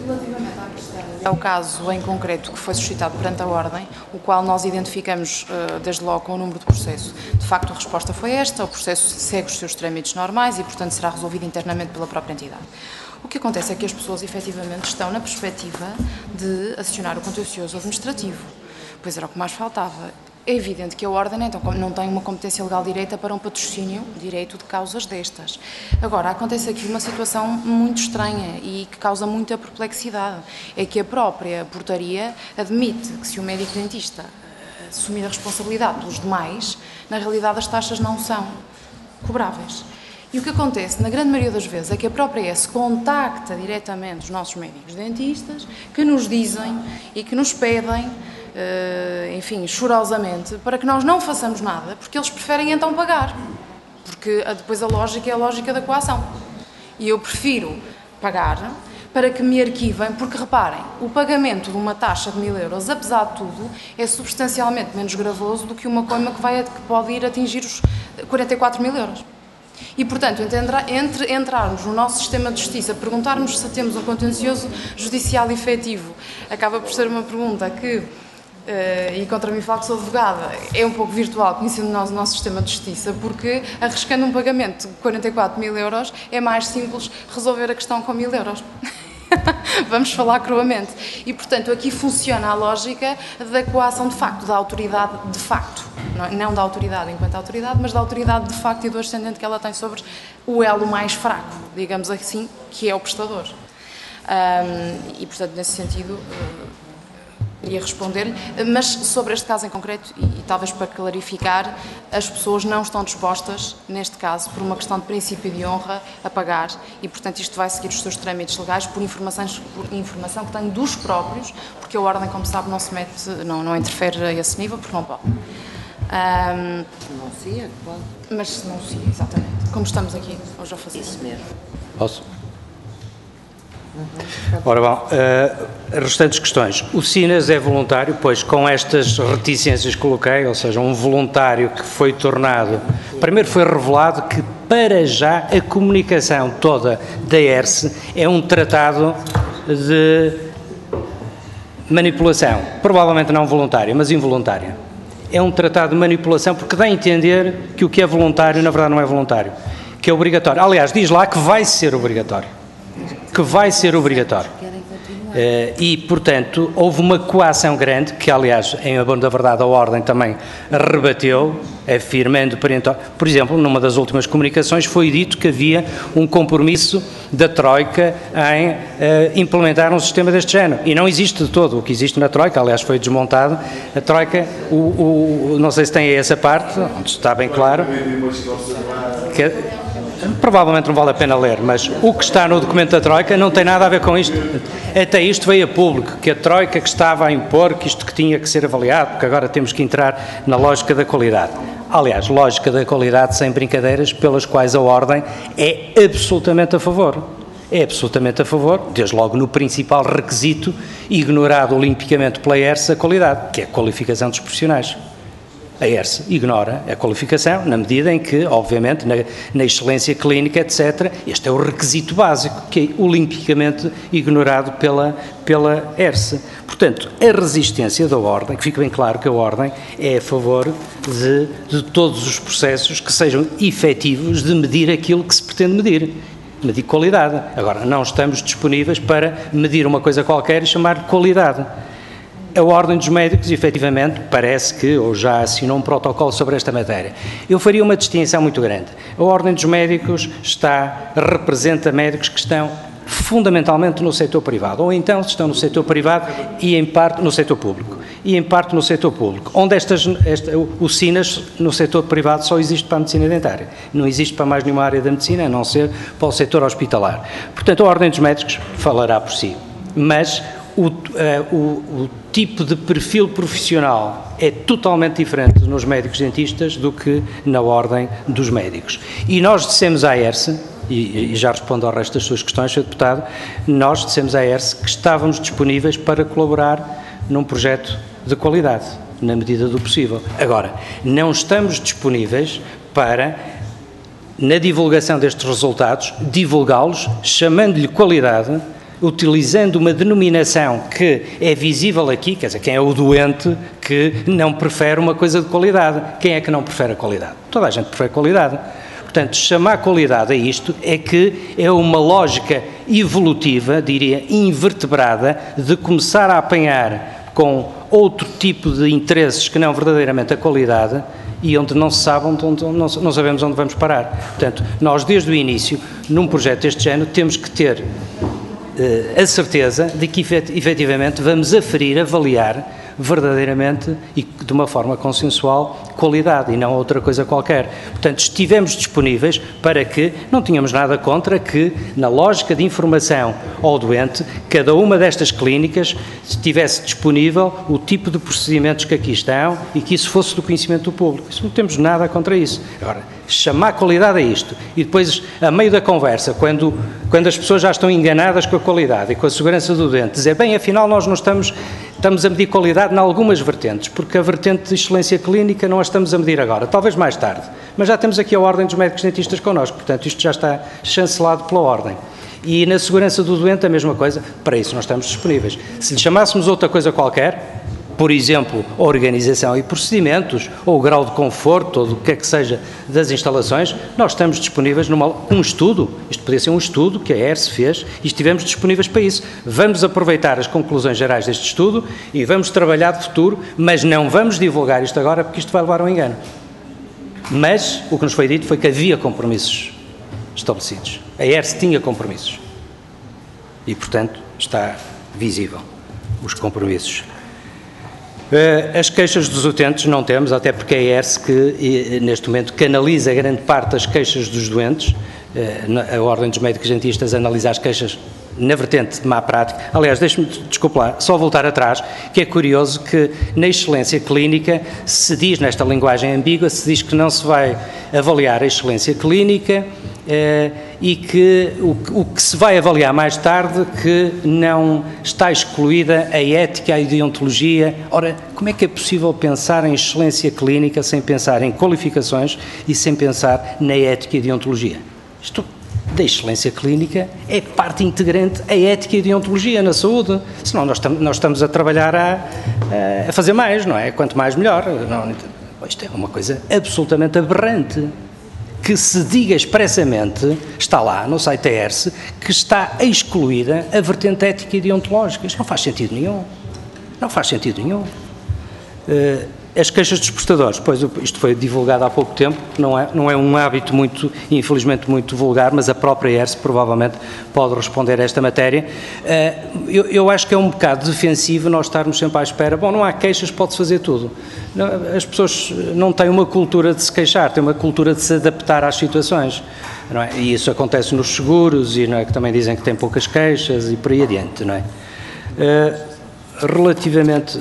É o caso em concreto que foi suscitado perante a Ordem, o qual nós identificamos desde logo com o número de processo. De facto, a resposta foi esta: o processo segue os seus trâmites normais e, portanto, será resolvido internamente pela própria entidade. O que acontece é que as pessoas, efetivamente, estão na perspectiva de acionar o contencioso administrativo, pois era o que mais faltava. É evidente que a Ordem então não tem uma competência legal direita para um patrocínio direito de causas destas. Agora, acontece aqui uma situação muito estranha e que causa muita perplexidade. É que a própria portaria admite que, se o médico dentista assumir a responsabilidade pelos demais, na realidade as taxas não são cobráveis. E o que acontece, na grande maioria das vezes, é que a própria ERSE contacta diretamente os nossos médicos dentistas, que nos dizem e que nos pedem, enfim, chorosamente, para que nós não façamos nada, porque eles preferem então pagar, porque depois a lógica é a lógica da coação. E eu prefiro pagar para que me arquivem, porque reparem, o pagamento de uma taxa de 1.000 euros, apesar de tudo, é substancialmente menos gravoso do que uma coima que pode ir atingir os 44.000 euros. E, portanto, entre entrarmos no nosso sistema de justiça, perguntarmos se temos um contencioso judicial efetivo, acaba por ser uma pergunta que E contra mim falo que sou advogada, é um pouco virtual, conhecendo nós o nosso sistema de justiça, porque arriscando um pagamento de 44.000 euros é mais simples resolver a questão com 1.000 euros. Vamos falar cruamente. E, portanto, aqui funciona a lógica da coação de facto, da autoridade de facto. Não da autoridade enquanto autoridade, mas da autoridade de facto e do ascendente que ela tem sobre o elo mais fraco, digamos assim, que é o prestador. E, portanto, nesse sentido, iria responder-lhe, mas sobre este caso em concreto, e talvez para clarificar, as pessoas não estão dispostas, neste caso, por uma questão de princípio de honra, a pagar, e portanto isto vai seguir os seus trâmites legais por informação que tem dos próprios, porque a ordem, como sabe, não se mete, não interfere a esse nível, porque não pode. Denuncia, pode. Mas se denuncia, exatamente, como estamos aqui hoje a fazer. Isso mesmo. Posso? Ora bom, restantes questões. O SINAS é voluntário, pois com estas reticências que coloquei, ou seja, um voluntário que foi tornado, primeiro foi revelado que para já a comunicação toda da ERSE é um tratado de manipulação, provavelmente não voluntária, mas involuntária. É um tratado de manipulação porque dá a entender que o que é voluntário na verdade não é voluntário, que é obrigatório. Aliás, diz lá que vai ser obrigatório. Que vai ser obrigatório. E, portanto, houve uma coação grande, que, aliás, em abono da verdade, a Ordem também rebateu, afirmando, por exemplo, numa das últimas comunicações, foi dito que havia um compromisso da Troika em implementar um sistema deste género. E não existe de todo. O que existe na Troika, aliás, foi desmontado. A Troika, não sei se tem essa parte, onde está bem claro, que provavelmente não vale a pena ler, mas o que está no documento da Troika não tem nada a ver com isto. Até isto veio a público, que a Troika que estava a impor que isto que tinha que ser avaliado, porque agora temos que entrar na lógica da qualidade. Aliás, lógica da qualidade sem brincadeiras, pelas quais a Ordem é absolutamente a favor. É absolutamente a favor, desde logo no principal requisito, ignorado olimpicamente pela ERSE, a qualidade, que é a qualificação dos profissionais. A ERSE ignora a qualificação, na medida em que, obviamente, na excelência clínica, etc., este é o requisito básico, que é olimpicamente ignorado pela ERSE. Portanto, a resistência da Ordem, que fica bem claro que a Ordem é a favor de todos os processos que sejam efetivos de medir aquilo que se pretende medir. Medir qualidade. Agora, não estamos disponíveis para medir uma coisa qualquer e chamar de qualidade. A Ordem dos Médicos, efetivamente, parece que, ou já assinou um protocolo sobre esta matéria. Eu faria uma distinção muito grande. A Ordem dos Médicos representa médicos que estão fundamentalmente no setor privado, ou então estão no setor privado e em parte no setor público. E em parte no setor público, onde o SINAS no setor privado só existe para a medicina dentária. Não existe para mais nenhuma área da medicina, a não ser para o setor hospitalar. Portanto, a Ordem dos Médicos falará por si. Mas o tipo de perfil profissional é totalmente diferente nos médicos dentistas do que na Ordem dos Médicos. E nós dissemos à ERSE, e já respondo ao resto das suas questões, Sr. Deputado, nós dissemos à ERSE que estávamos disponíveis para colaborar num projeto de qualidade, na medida do possível. Agora, não estamos disponíveis para, na divulgação destes resultados, divulgá-los chamando-lhe qualidade, utilizando uma denominação que é visível aqui, quer dizer, quem é o doente que não prefere uma coisa de qualidade? Quem é que não prefere a qualidade? Toda a gente prefere qualidade. Portanto, chamar qualidade a isto é que é uma lógica evolutiva, diria, invertebrada, de começar a apanhar com outro tipo de interesses que não verdadeiramente a qualidade e onde não se sabe, não sabemos onde vamos parar. Portanto, nós desde o início, num projeto deste género, temos que ter a certeza de que efetivamente vamos aferir, avaliar verdadeiramente e de uma forma consensual qualidade e não outra coisa qualquer. Portanto, estivemos disponíveis para que, não tínhamos nada contra que, na lógica de informação ao doente, cada uma destas clínicas estivesse disponível o tipo de procedimentos que aqui estão e que isso fosse do conhecimento do público. Isso não temos nada contra isso. Agora, chamar qualidade a isto e depois, a meio da conversa, quando as pessoas já estão enganadas com a qualidade e com a segurança do doente, dizer, bem, afinal nós não estamos a medir qualidade em algumas vertentes, porque a vertente de excelência clínica não a estamos a medir agora, talvez mais tarde, mas já temos aqui a Ordem dos Médicos Dentistas connosco, portanto isto já está chancelado pela Ordem. E na segurança do doente a mesma coisa, para isso nós estamos disponíveis. Se lhe chamássemos outra coisa qualquer, por exemplo, a organização e procedimentos, ou o grau de conforto, ou do que é que seja das instalações, nós estamos disponíveis um estudo, isto podia ser um estudo que a ERSE fez, e estivemos disponíveis para isso. Vamos aproveitar as conclusões gerais deste estudo e vamos trabalhar de futuro, mas não vamos divulgar isto agora porque isto vai levar a um engano. Mas o que nos foi dito foi que havia compromissos estabelecidos. A ERSE tinha compromissos. E, portanto, está visível os compromissos. As queixas dos utentes não temos, até porque é a ERSE que, neste momento, canaliza grande parte das queixas dos doentes. A Ordem dos Médicos Dentistas analisa as queixas na vertente de má prática. Aliás, deixe-me, desculpe lá, só voltar atrás, que é curioso que na excelência clínica se diz, nesta linguagem ambígua, se diz que não se vai avaliar a excelência clínica e que o que se vai avaliar mais tarde que não está excluída a ética, a ideontologia. Ora, como é que é possível pensar em excelência clínica sem pensar em qualificações e sem pensar na ética e ideontologia? Isto da excelência clínica é parte integrante a ética e deontologia na saúde, senão nós estamos a trabalhar a fazer mais, não é? Quanto mais melhor. Não, isto é uma coisa absolutamente aberrante, que se diga expressamente, está lá no site da ERSE, que está excluída a vertente ética e deontológica. Isto não faz sentido nenhum. Não faz sentido nenhum. As queixas dos prestadores, pois isto foi divulgado há pouco tempo, não é um hábito muito, infelizmente muito vulgar, mas a própria ERSE provavelmente pode responder a esta matéria. Eu acho que é um bocado defensivo nós estarmos sempre à espera, bom, não há queixas, pode-se fazer tudo. As pessoas não têm uma cultura de se queixar, têm uma cultura de se adaptar às situações, não é? E isso acontece nos seguros, e não é, que também dizem que têm poucas queixas e por aí adiante, não é? Relativamente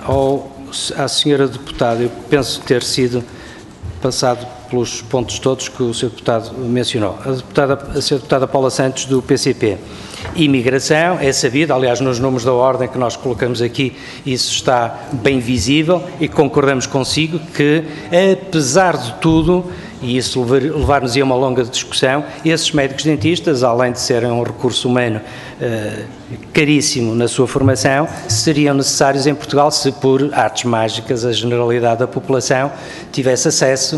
à senhora deputada, eu penso ter sido passado pelos pontos todos que o Sr. Deputado mencionou. A Sra. Deputada Paula Santos, do PCP. Imigração, é sabido, aliás, nos números da ordem que nós colocamos aqui, isso está bem visível e concordamos consigo que, apesar de tudo, e isso levar-nos a uma longa discussão, esses médicos dentistas, além de serem um recurso humano caríssimo na sua formação, seriam necessários em Portugal se, por artes mágicas, a generalidade da população tivesse acesso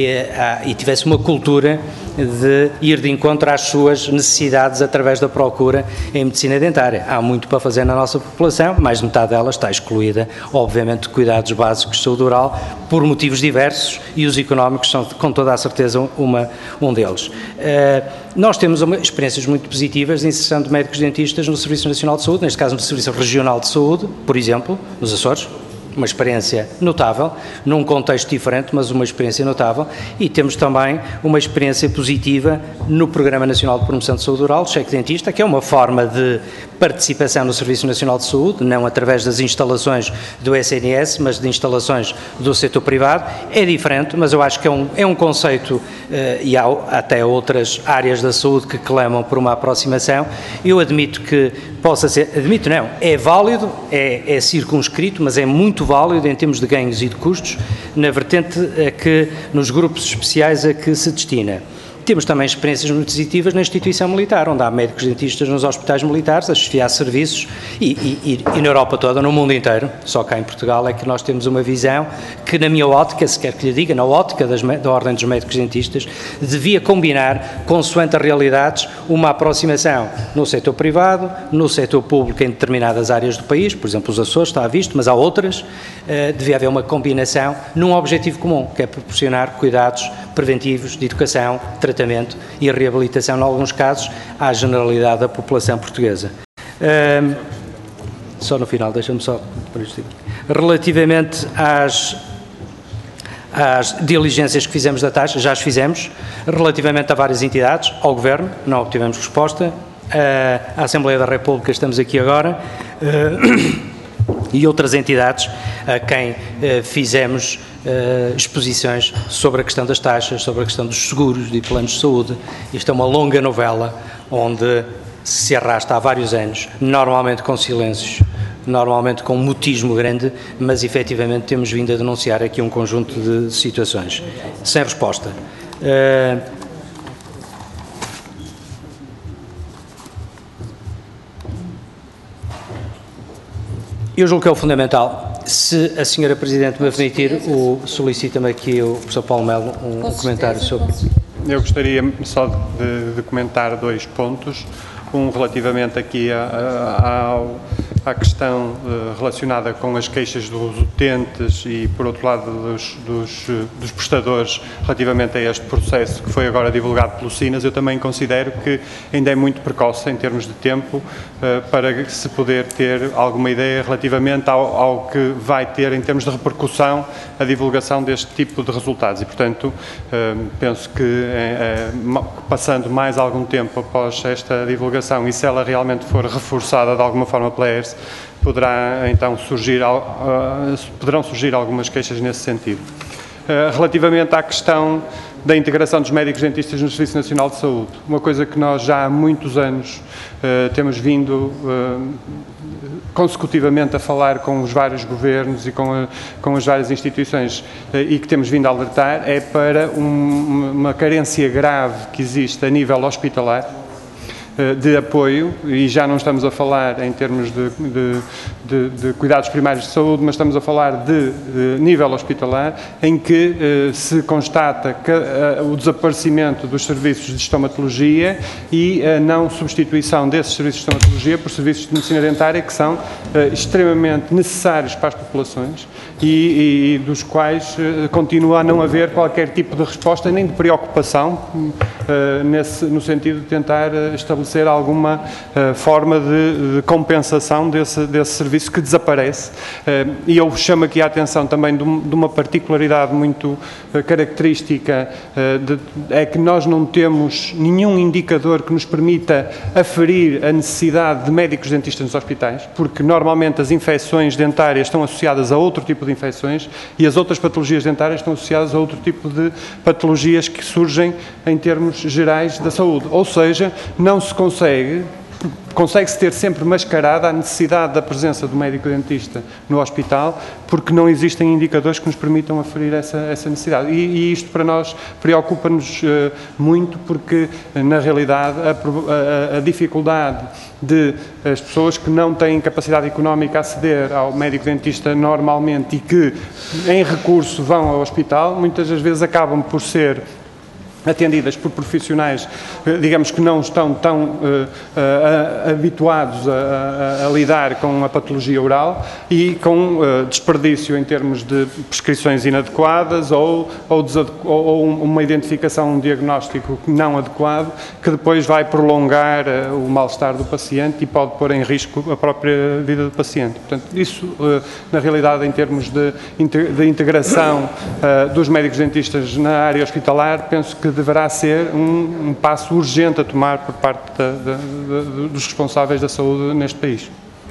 e tivesse uma cultura de ir de encontro às suas necessidades através da procura em medicina dentária. Há muito para fazer na nossa população, mais de metade dela está excluída, obviamente, de cuidados básicos de saúde oral, por motivos diversos, e os económicos são, com toda a certeza, um deles. Nós temos experiências muito positivas de inserção de médicos dentistas no Serviço Nacional de Saúde, neste caso no Serviço Regional de Saúde, por exemplo, nos Açores. Uma experiência notável, num contexto diferente, mas uma experiência notável, e temos também uma experiência positiva no Programa Nacional de Promoção de Saúde Oral, Cheque Dentista, que é uma forma de participação no Serviço Nacional de Saúde, não através das instalações do SNS, mas de instalações do setor privado. É diferente, mas eu acho que é um conceito, e há até outras áreas da saúde que clamam por uma aproximação. Eu admito que possa ser, admito não, é válido, é circunscrito, mas é muito válido em termos de ganhos e de custos, na vertente nos grupos especiais a que se destina. Temos também experiências muito positivas na instituição militar, onde há médicos dentistas nos hospitais militares a chefiar serviços e na Europa toda, no mundo inteiro, só cá em Portugal é que nós temos uma visão que, na minha ótica, se quer que lhe diga, na ótica da Ordem dos Médicos Dentistas, devia combinar, consoante as realidades, uma aproximação no setor privado, no setor público em determinadas áreas do país, por exemplo, os Açores, está visto, mas há outras, devia haver uma combinação num objetivo comum, que é proporcionar cuidados preventivos de educação, tratamento e reabilitação, em alguns casos, à generalidade da população portuguesa. Só no final, deixa-me só... Relativamente às diligências que fizemos da taxa, já as fizemos, relativamente a várias entidades, ao Governo, não obtivemos resposta, à Assembleia da República, estamos aqui agora, e outras entidades a quem fizemos exposições sobre a questão das taxas, sobre a questão dos seguros e planos de saúde. Isto é uma longa novela onde se arrasta há vários anos, normalmente com silêncios, normalmente com mutismo grande, mas efetivamente temos vindo a denunciar aqui um conjunto de situações. Sem resposta. Eu julgo que é o fundamental. Se a senhora Presidente me permitir, solicita-me aqui o professor Paulo Melo um comentário sobre... Eu gostaria só de comentar 2 pontos. Um relativamente aqui à questão relacionada com as queixas dos utentes e, por outro lado, dos prestadores relativamente a este processo que foi agora divulgado pelo SINAS. Eu também considero que ainda é muito precoce em termos de tempo para se poder ter alguma ideia relativamente ao que vai ter em termos de repercussão a divulgação deste tipo de resultados e, portanto, penso que passando mais algum tempo após esta divulgação e se ela realmente for reforçada de alguma forma pela ERSE, poderão surgir algumas queixas nesse sentido. Relativamente à questão da integração dos médicos dentistas no Serviço Nacional de Saúde, uma coisa que nós já há muitos anos temos vindo consecutivamente a falar com os vários governos e com as várias instituições e que temos vindo a alertar, é para uma carência grave que existe a nível hospitalar de apoio, e já não estamos a falar em termos de cuidados primários de saúde, mas estamos a falar de nível hospitalar, em que se constata o desaparecimento dos serviços de estomatologia e a não substituição desses serviços de estomatologia por serviços de medicina dentária, que são extremamente necessários para as populações e dos quais continua a não haver qualquer tipo de resposta nem de preocupação no sentido de tentar estabelecer alguma forma de compensação desse serviço que desaparece. E eu chamo aqui a atenção também de uma particularidade muito característica, é que nós não temos nenhum indicador que nos permita aferir a necessidade de médicos dentistas nos hospitais, porque normalmente as infecções dentárias estão associadas a outro tipo de infecções e as outras patologias dentárias estão associadas a outro tipo patologias que surgem em termos gerais da saúde. Ou seja, não se consegue-se ter sempre mascarada a necessidade da presença do médico dentista no hospital, porque não existem indicadores que nos permitam aferir essa necessidade. E isto para nós preocupa-nos muito, porque na realidade a dificuldade de as pessoas que não têm capacidade económica a aceder ao médico dentista normalmente e que em recurso vão ao hospital, muitas das vezes acabam por ser atendidas por profissionais, digamos, que não estão tão habituados a lidar com a patologia oral e com desperdício em termos de prescrições inadequadas ou uma identificação, um diagnóstico não adequado, que depois vai prolongar o mal-estar do paciente e pode pôr em risco a própria vida do paciente. Portanto, isso, na realidade, em termos de integração dos médicos dentistas na área hospitalar, penso que deverá ser um passo urgente a tomar por parte dos responsáveis da saúde neste país.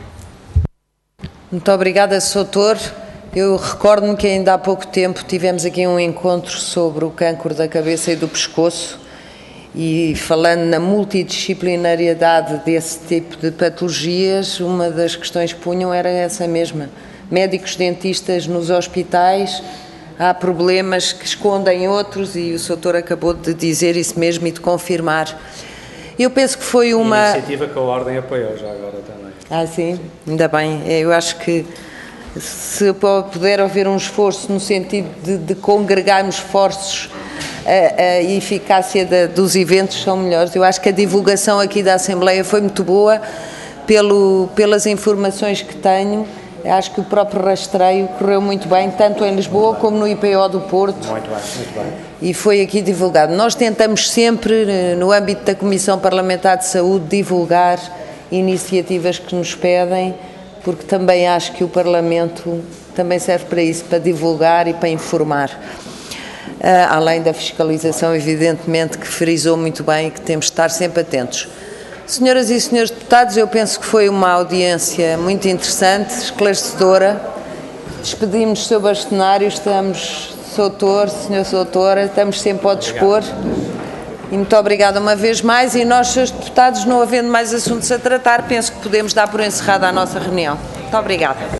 Muito obrigada, Sr. Doutor. Eu recordo-me que ainda há pouco tempo tivemos aqui um encontro sobre o cancro da cabeça e do pescoço e, falando na multidisciplinariedade desse tipo de patologias, uma das questões que punham era essa mesma. Médicos dentistas nos hospitais, há problemas que escondem outros e o Sr. Doutor acabou de dizer isso mesmo e de confirmar. Eu penso que foi uma... iniciativa que a Ordem apoiou já agora também. Ah, sim? Ainda bem. Eu acho que se puder haver um esforço no sentido de congregarmos esforços, a eficácia dos eventos são melhores. Eu acho que a divulgação aqui da Assembleia foi muito boa, pelas informações que tenho. Acho que o próprio rastreio correu muito bem, tanto em Lisboa como no IPO do Porto. Muito bem. E foi aqui divulgado. Nós tentamos sempre, no âmbito da Comissão Parlamentar de Saúde, divulgar iniciativas que nos pedem, porque também acho que o Parlamento também serve para isso, para divulgar e para informar. Além da fiscalização, evidentemente, que frisou muito bem e que temos de estar sempre atentos. Senhoras e senhores deputados, eu penso que foi uma audiência muito interessante, esclarecedora. Despedimos-nos, Sr. Bastonário, estamos, Sr. Doutor, Sra. Doutora, estamos sempre ao dispor. E muito obrigada uma vez mais. E nós, Srs. Deputados, não havendo mais assuntos a tratar, penso que podemos dar por encerrada a nossa reunião. Muito obrigada.